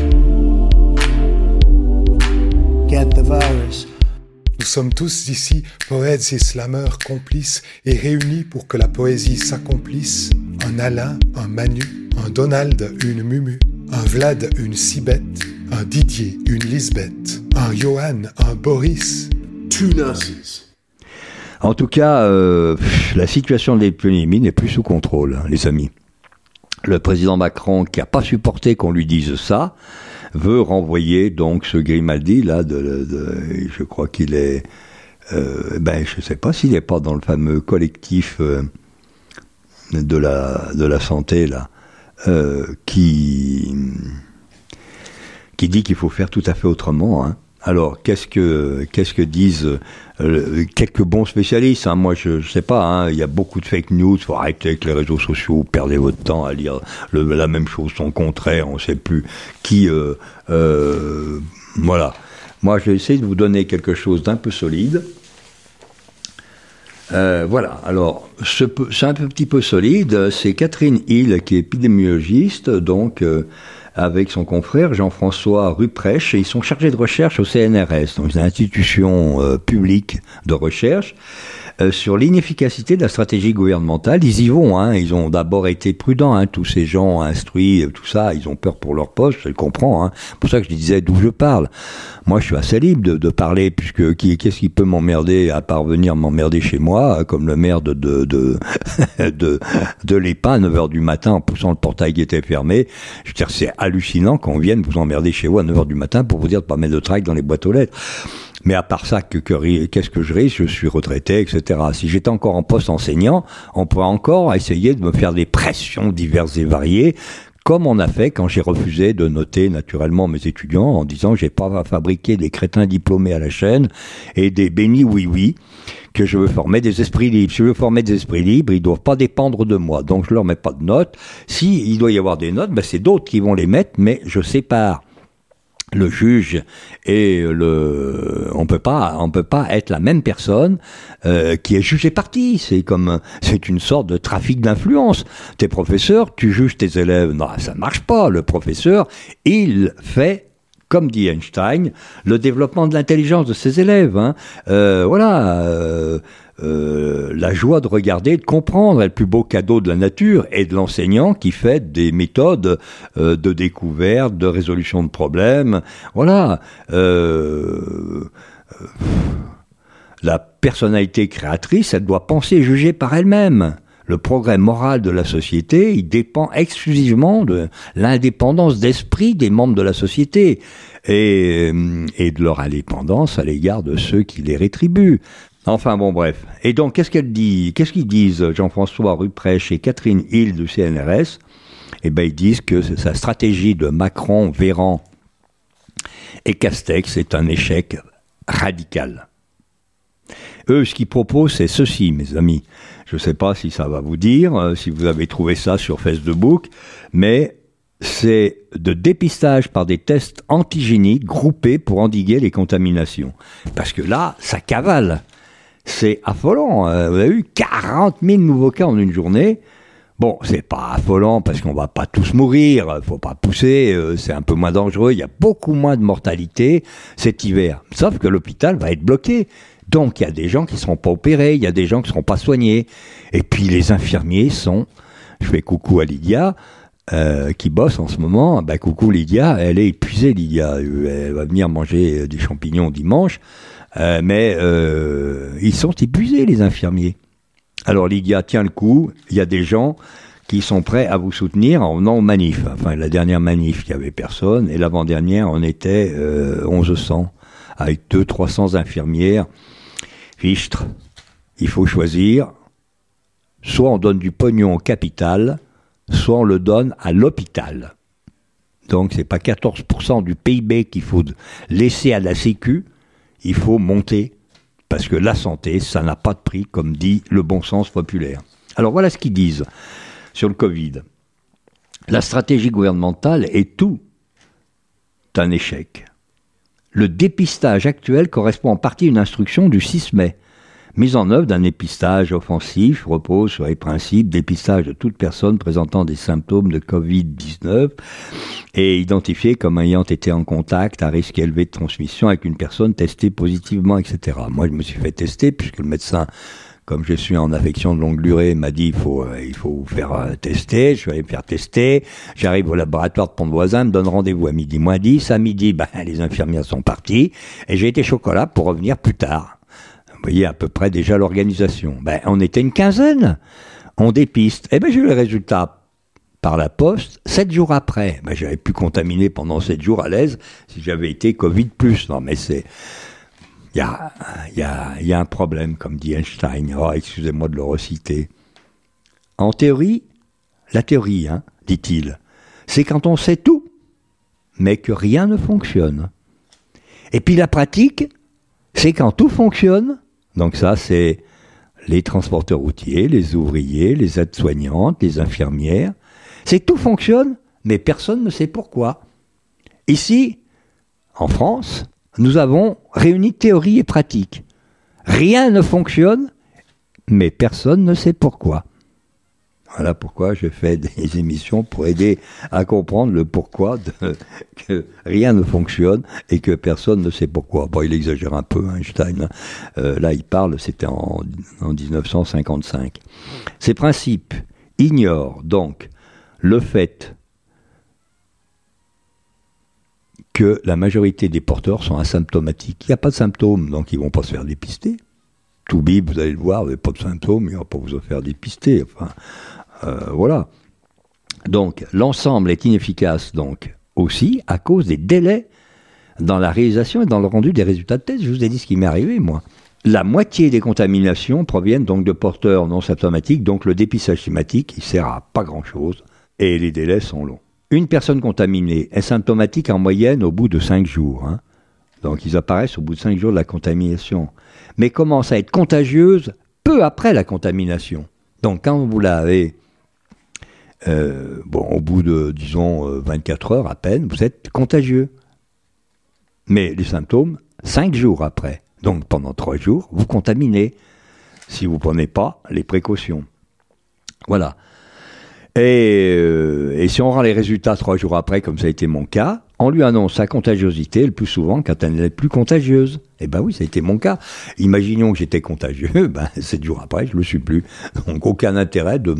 Get the virus. Nous sommes tous ici poètes et slameurs complices et réunis pour que la poésie s'accomplisse. Un Alain, un Manu, un Donald, une Mumu, un Vlad, une Cybette, un Didier, une Lisbeth, un Johan, un Boris. Two nurses. En tout cas, la situation de l'épidémie n'est plus sous contrôle, hein, les amis. Le président Macron, qui n'a pas supporté qu'on lui dise ça, veut renvoyer donc ce Grimaldi là, je crois qu'il est, je sais pas s'il n'est pas dans le fameux collectif de la santé là, qui dit qu'il faut faire tout à fait autrement, hein. Alors, qu'est-ce que disent quelques bons spécialistes, hein. Moi, je sais pas, hein, il y a beaucoup de fake news, faut arrêter avec les réseaux sociaux, vous perdez votre temps à lire la même chose, son contraire, on sait plus qui... voilà. Moi, je vais essayer de vous donner quelque chose d'un peu solide. Voilà, alors, c'est un petit peu solide, c'est Catherine Hill, qui est épidémiologiste, donc... avec son confrère Jean-François Ruprecht, et ils sont chargés de recherche au CNRS, donc une institution publique de recherche, sur l'inefficacité de la stratégie gouvernementale. Ils y vont, hein, ils ont d'abord été prudents, hein, tous ces gens instruits, tout ça, ils ont peur pour leur poste, je le comprends, hein. C'est pour ça que je disais d'où je parle. Moi, je suis assez libre de parler, puisque qu'est-ce qui peut m'emmerder à part venir m'emmerder chez moi, comme le maire de l'EPA à 9h du matin en poussant le portail qui était fermé. Je veux dire, c'est hallucinant qu'on vienne vous emmerder chez vous à 9h du matin pour vous dire de pas mettre de trac dans les boîtes aux lettres. Mais à part ça, qu'est-ce que je risque? Je suis retraité, etc. Si j'étais encore en poste enseignant, on pourrait encore essayer de me faire des pressions diverses et variées, comme on a fait quand j'ai refusé de noter naturellement mes étudiants en disant que j'ai pas fabriqué des crétins diplômés à la chaîne et des bénis oui-oui, que je veux former des esprits libres. Si je veux former des esprits libres, ils doivent pas dépendre de moi. Donc je leur mets pas de notes. Si il doit y avoir des notes, c'est d'autres qui vont les mettre, mais je sépare le juge et on peut pas être la même personne qui est juge et partie. C'est une sorte de trafic d'influence. T'es professeur, tu juges tes élèves. Non, ça marche pas. Le professeur, il fait, comme dit Einstein, le développement de l'intelligence de ses élèves, hein. La joie de regarder et de comprendre est le plus beau cadeau de la nature et de l'enseignant qui fait des méthodes de découverte, de résolution de problèmes. Voilà. La personnalité créatrice, elle doit penser et juger par elle-même. Le progrès moral de la société, il dépend exclusivement de l'indépendance d'esprit des membres de la société et de leur indépendance à l'égard de ceux qui les rétribuent. Enfin bon, bref. Et donc, qu'est-ce qu'ils disent Jean-François Ruprecht et Catherine Hill du CNRS? Eh ben, ils disent que sa stratégie de Macron, Véran et Castex est un échec radical. Eux, ce qu'ils proposent, c'est ceci, mes amis. Je ne sais pas si ça va vous dire, si vous avez trouvé ça sur Facebook, mais c'est de dépistage par des tests antigéniques groupés pour endiguer les contaminations. Parce que là, ça cavale. C'est affolant. On a eu 40 000 nouveaux cas en une journée. Bon, c'est pas affolant parce qu'on va pas tous mourir, faut pas pousser, c'est un peu moins dangereux, il y a beaucoup moins de mortalité cet hiver. Sauf que l'hôpital va être bloqué. Donc il y a des gens qui seront pas opérés, il y a des gens qui seront pas soignés. Et puis les infirmiers sont... Je fais coucou à Lydia, qui bosse en ce moment. Ben, coucou Lydia, elle est épuisée Lydia. Elle va venir manger des champignons dimanche. Mais ils sont épuisés les infirmiers. Alors Lydia tient le coup, il y a des gens qui sont prêts à vous soutenir en venant aux manifs. Enfin, la dernière manif, il n'y avait personne, et l'avant-dernière, on était 1100, avec 200-300 infirmières. Fichtre, il faut choisir, soit on donne du pognon au capital, soit on le donne à l'hôpital. Donc c'est pas 14% du PIB qu'il faut laisser à la Sécu, il faut monter. Parce que la santé, ça n'a pas de prix, comme dit le bon sens populaire. Alors voilà ce qu'ils disent sur le Covid. La stratégie gouvernementale est tout un échec. Le dépistage actuel correspond en partie à une instruction du 6 mai. Mise en œuvre d'un dépistage offensif repose sur les principes dépistage de toute personne présentant des symptômes de Covid-19 et identifiée comme ayant été en contact à risque élevé de transmission avec une personne testée positivement, etc. Moi, je me suis fait tester puisque le médecin, comme je suis en affection de longue durée, m'a dit il faut vous faire tester. Je suis allé me faire tester. J'arrive au laboratoire de Pont-de-Voisin, me donne rendez-vous à 12:10. À midi, les infirmières sont parties et j'ai été chocolat pour revenir plus tard. Vous voyez à peu près déjà l'organisation. On était une quinzaine. On dépiste. J'ai eu les résultats par la poste 7 jours après. J'avais pu contaminer pendant 7 jours à l'aise si j'avais été Covid+. Non, mais c'est... Il y a un problème, comme dit Einstein. Oh, excusez-moi de le reciter. En théorie, la théorie, dit-il, c'est quand on sait tout, mais que rien ne fonctionne. Et puis la pratique, c'est quand tout fonctionne. Donc ça, c'est les transporteurs routiers, les ouvriers, les aides-soignantes, les infirmières. C'est tout fonctionne, mais personne ne sait pourquoi. Ici, en France, nous avons réuni théorie et pratique. Rien ne fonctionne, mais personne ne sait pourquoi. Voilà pourquoi je fais des émissions pour aider à comprendre le pourquoi que rien ne fonctionne et que personne ne sait pourquoi. Bon, il exagère un peu, Einstein. Là, il parle, c'était en 1955. Ces principes ignorent donc le fait que la majorité des porteurs sont asymptomatiques. Il n'y a pas de symptômes, donc ils ne vont pas se faire dépister. Tout bib, vous allez le voir, vous n'avez pas de symptômes, il ne va pas vous faire dépister. Enfin, voilà. Donc, l'ensemble est inefficace, donc, aussi à cause des délais dans la réalisation et dans le rendu des résultats de tests. Je vous ai dit ce qui m'est arrivé, moi. La moitié des contaminations proviennent donc de porteurs non symptomatiques, donc le dépistage symptomatique, il sert à pas grand-chose, et les délais sont longs. Une personne contaminée est symptomatique en moyenne au bout de 5 jours. Donc, ils apparaissent au bout de 5 jours de la contamination. Mais commencent à être contagieuses peu après la contamination. Donc, quand vous l'avez, au bout de, disons, 24 heures à peine, vous êtes contagieux. Mais les symptômes, 5 jours après. Donc, pendant 3 jours, vous contaminez, si vous ne prenez pas les précautions. Voilà. Et si on rend les résultats 3 jours après, comme ça a été mon cas, on lui annonce sa contagiosité le plus souvent quand elle n'est plus contagieuse. Eh ben oui, ça a été mon cas. Imaginons que j'étais contagieux, 7 jours après, je ne le suis plus. Donc aucun intérêt de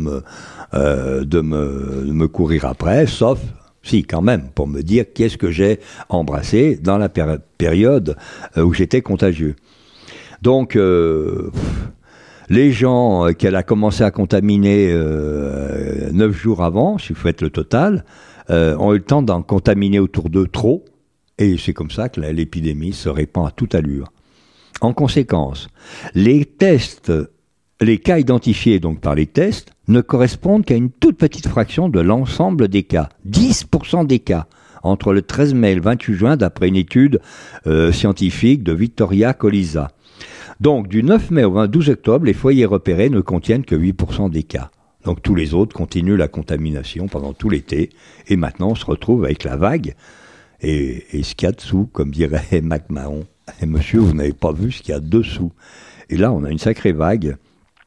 me courir après, sauf, si quand même, pour me dire qu'est-ce que j'ai embrassé dans la période où j'étais contagieux. Donc, les gens qu'elle a commencé à contaminer 9 jours avant, si vous faites le total, ont eu le temps d'en contaminer autour d'eux trop, et c'est comme ça que l'épidémie se répand à toute allure. En conséquence, les cas identifiés donc par les tests ne correspondent qu'à une toute petite fraction de l'ensemble des cas, 10% des cas, entre le 13 mai et le 28 juin, d'après une étude scientifique de Vittoria Colisa. Donc, du 9 mai au 12 octobre, les foyers repérés ne contiennent que 8% des cas. Donc, tous les autres continuent la contamination pendant tout l'été. Et maintenant, on se retrouve avec la vague. Et ce qu'il y a dessous, comme dirait McMahon. Et monsieur, vous n'avez pas vu ce qu'il y a dessous. Et là, on a une sacrée vague.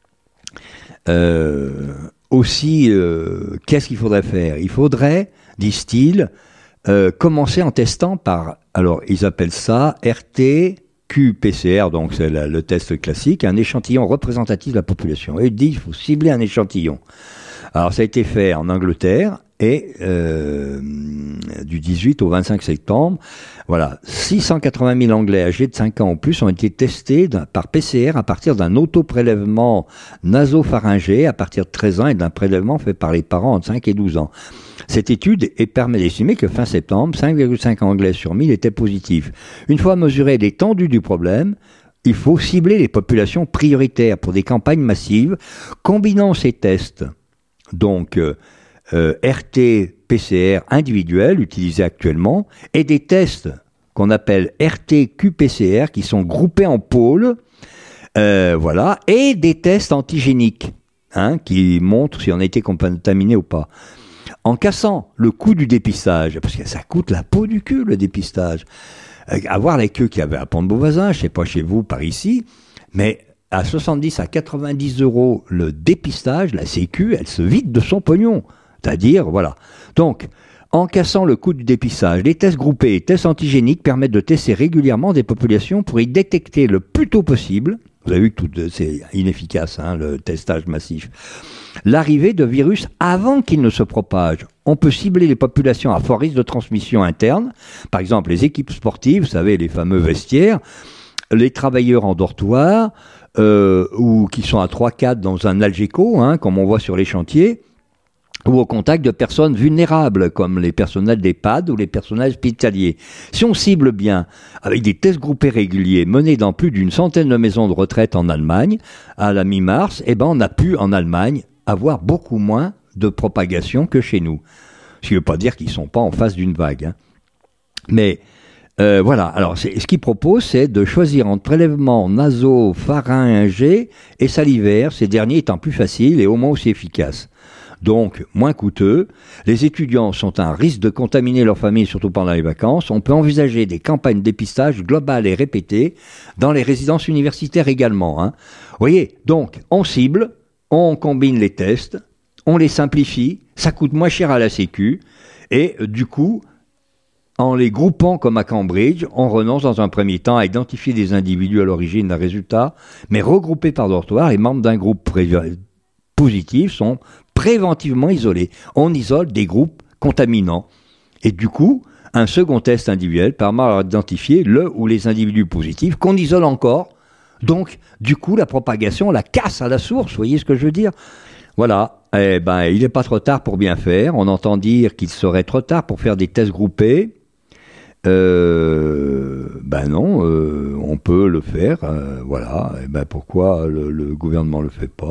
Qu'est-ce qu'il faudrait faire ? Il faudrait, disent-ils, commencer en testant par, alors ils appellent ça RT-QPCR, donc c'est le test classique, un échantillon représentatif de la population. Et ils disent qu'il faut cibler un échantillon. Alors ça a été fait en Angleterre, et du 18 au 25 septembre, voilà, 680 000 Anglais âgés de 5 ans ou plus ont été testés par PCR à partir d'un autoprélèvement nasopharyngé à partir de 13 ans et d'un prélèvement fait par les parents entre 5 et 12 ans. Cette étude permet d'estimer que fin septembre, 5,5 Anglais sur 1000 étaient positifs. Une fois mesuré l'étendue du problème, il faut cibler les populations prioritaires pour des campagnes massives, combinant ces tests, donc RT-PCR individuels utilisés actuellement, et des tests qu'on appelle RT-QPCR qui sont groupés en pôles, voilà, et des tests antigéniques qui montrent si on a été contaminé ou pas. En cassant le coût du dépistage, parce que ça coûte la peau du cul le dépistage, avoir la queue qu'il y avait à Pont-de-Beauvoisin, je ne sais pas chez vous, par ici, mais à 70 à 90 euros le dépistage, la Sécu, elle se vide de son pognon. C'est-à-dire, voilà. Donc, en cassant le coût du dépistage, les tests groupés et tests antigéniques permettent de tester régulièrement des populations pour y détecter le plus tôt possible. Vous avez vu que c'est inefficace, le testage massif. L'arrivée de virus avant qu'il ne se propage. On peut cibler les populations à fort risque de transmission interne. Par exemple, les équipes sportives, vous savez, les fameux vestiaires, les travailleurs en dortoir, ou qui sont à 3-4 dans un Algeco, comme on voit sur les chantiers, ou au contact de personnes vulnérables, comme les personnels d'EHPAD ou les personnels hospitaliers. Si on cible bien, avec des tests groupés réguliers menés dans plus d'une centaine de maisons de retraite en Allemagne, à la mi-mars, on a pu, en Allemagne, avoir beaucoup moins de propagation que chez nous. Ce qui ne veut pas dire qu'ils ne sont pas en face d'une vague. Mais, voilà. Alors, ce qu'ils proposent, c'est de choisir entre prélèvements nasopharyngés et salivaires, ces derniers étant plus faciles et au moins aussi efficaces. Donc moins coûteux. Les étudiants sont à un risque de contaminer leur famille, surtout pendant les vacances. On peut envisager des campagnes de dépistage globales et répétées dans les résidences universitaires également. Vous voyez, donc on cible, on combine les tests, on les simplifie, ça coûte moins cher à la Sécu, et du coup, en les groupant comme à Cambridge, on renonce dans un premier temps à identifier des individus à l'origine d'un résultat, mais regroupés par dortoir, les membres d'un groupe positif sont préventivement isolés. On isole des groupes contaminants. Et du coup, un second test individuel permet d'identifier le ou les individus positifs qu'on isole encore. Donc, du coup, la propagation, on la casse à la source. Vous voyez ce que je veux dire ? Voilà. Il n'est pas trop tard pour bien faire. On entend dire qu'il serait trop tard pour faire des tests groupés. Non, on peut le faire. Voilà. Pourquoi le gouvernement le fait pas ?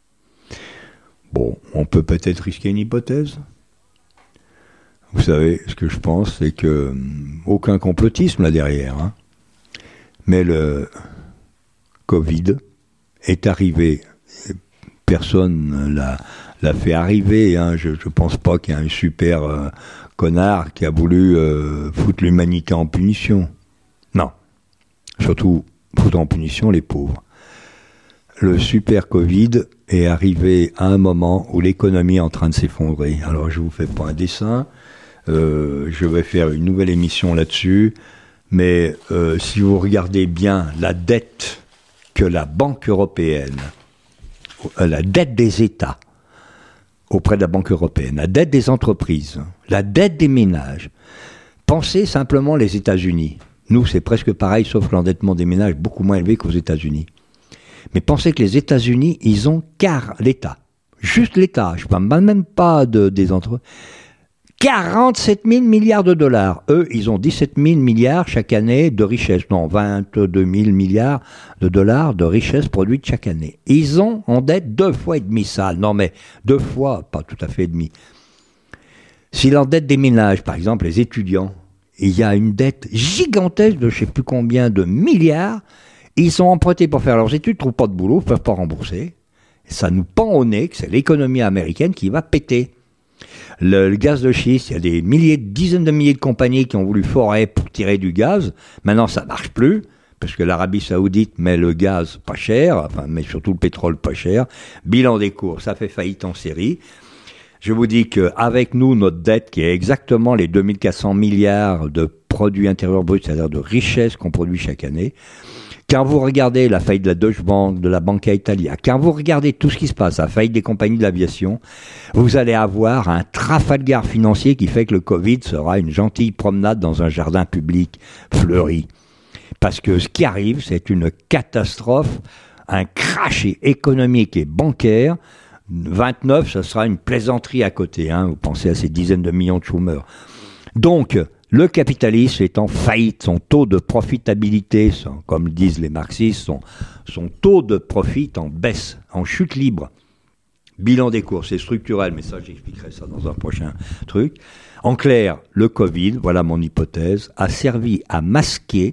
Bon, on peut peut-être risquer une hypothèse. Vous savez, ce que je pense, c'est que aucun complotisme là derrière. Mais le Covid est arrivé. Personne l'a fait arriver. Je ne pense pas qu'il y ait un super connard qui a voulu foutre l'humanité en punition. Non. Surtout, foutre en punition les pauvres. Le super Covid est arrivé à un moment où l'économie est en train de s'effondrer. Alors, je ne vous fais pas un dessin. Je vais faire une nouvelle émission là-dessus. Mais si vous regardez bien la dette que la Banque européenne, la dette des États auprès de la Banque européenne, la dette des entreprises, la dette des ménages, pensez simplement les États-Unis. Nous, c'est presque pareil, sauf que l'endettement des ménages est beaucoup moins élevé qu'aux États-Unis. Mais pensez que les États-Unis, ils ont l'État, juste l'État, je ne parle même pas des entreprises, 47 000 milliards de dollars. Eux, ils ont 17 000 milliards chaque année de richesse. Non, 22 000 milliards de dollars de richesse produite chaque année. Ils ont en dette 2 fois et demi ça. Non mais 2 fois, pas tout à fait et demi. Si l'endette des ménages, par exemple les étudiants, il y a une dette gigantesque de je ne sais plus combien de milliards. Ils sont empruntés pour faire leurs études, ne trouvent pas de boulot, ne peuvent pas rembourser. Et ça nous pend au nez que c'est l'économie américaine qui va péter. Le gaz de schiste, il y a des dizaines de milliers de compagnies qui ont voulu forer pour tirer du gaz. Maintenant, ça ne marche plus parce que l'Arabie Saoudite met le gaz pas cher, enfin, mais surtout le pétrole pas cher. Bilan des cours, ça fait faillite en série. Je vous dis qu'avec nous, notre dette, qui est exactement les 2400 milliards de produits intérieurs bruts, c'est-à-dire de richesses qu'on produit chaque année, quand vous regardez la faillite de la Deutsche Bank, de la Banca Italia, quand vous regardez tout ce qui se passe, la faillite des compagnies de l'aviation, vous allez avoir un Trafalgar financier qui fait que le Covid sera une gentille promenade dans un jardin public fleuri. Parce que ce qui arrive, c'est une catastrophe, un crash économique et bancaire. 29, ce sera une plaisanterie à côté. Vous pensez à ces dizaines de millions de chômeurs. Donc, le capitalisme est en faillite. Son taux de profitabilité, comme disent les marxistes, son taux de profit en baisse, en chute libre. Bilan des cours, c'est structurel, mais ça, j'expliquerai ça dans un prochain truc. En clair, le Covid, voilà mon hypothèse, a servi à masquer,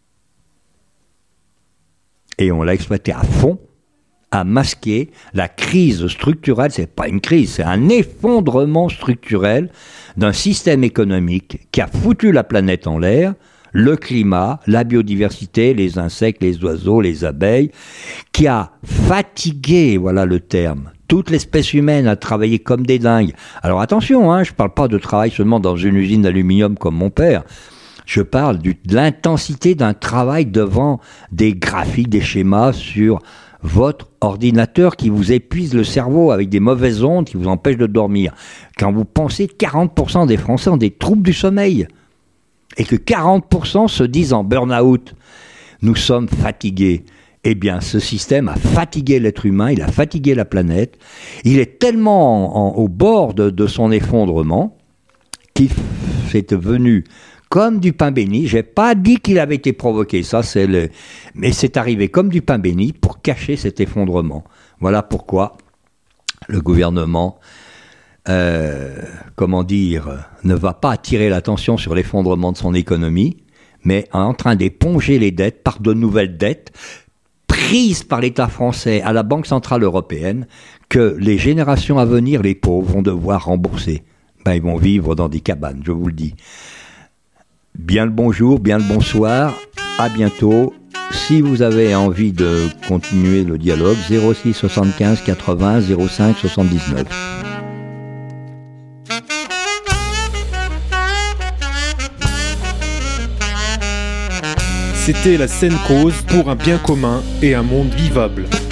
et on l'a exploité à fond, à masquer la crise structurelle. C'est pas une crise, c'est un effondrement structurel d'un système économique qui a foutu la planète en l'air, le climat, la biodiversité, les insectes, les oiseaux, les abeilles, qui a fatigué, voilà le terme, toute l'espèce humaine a travaillé comme des dingues. Alors attention, je parle pas de travail seulement dans une usine d'aluminium comme mon père. Je parle de l'intensité d'un travail devant des graphiques, des schémas sur votre ordinateur qui vous épuise le cerveau avec des mauvaises ondes qui vous empêchent de dormir. Quand vous pensez que 40% des Français ont des troubles du sommeil et que 40% se disent en burn-out, nous sommes fatigués. Eh bien, ce système a fatigué l'être humain, il a fatigué la planète. Il est tellement au bord de son effondrement qu'il est devenu comme du pain béni. J'ai pas dit qu'il avait été provoqué, mais c'est arrivé comme du pain béni pour cacher cet effondrement. Voilà pourquoi le gouvernement, ne va pas attirer l'attention sur l'effondrement de son économie, mais est en train d'éponger les dettes par de nouvelles dettes prises par l'État français à la Banque Centrale Européenne que les générations à venir, les pauvres, vont devoir rembourser. Ils vont vivre dans des cabanes, je vous le dis. Bien le bonjour, bien le bonsoir, à bientôt. Si vous avez envie de continuer le dialogue, 06 75 80 05 79. C'était la Saine Cause pour un bien commun et un monde vivable.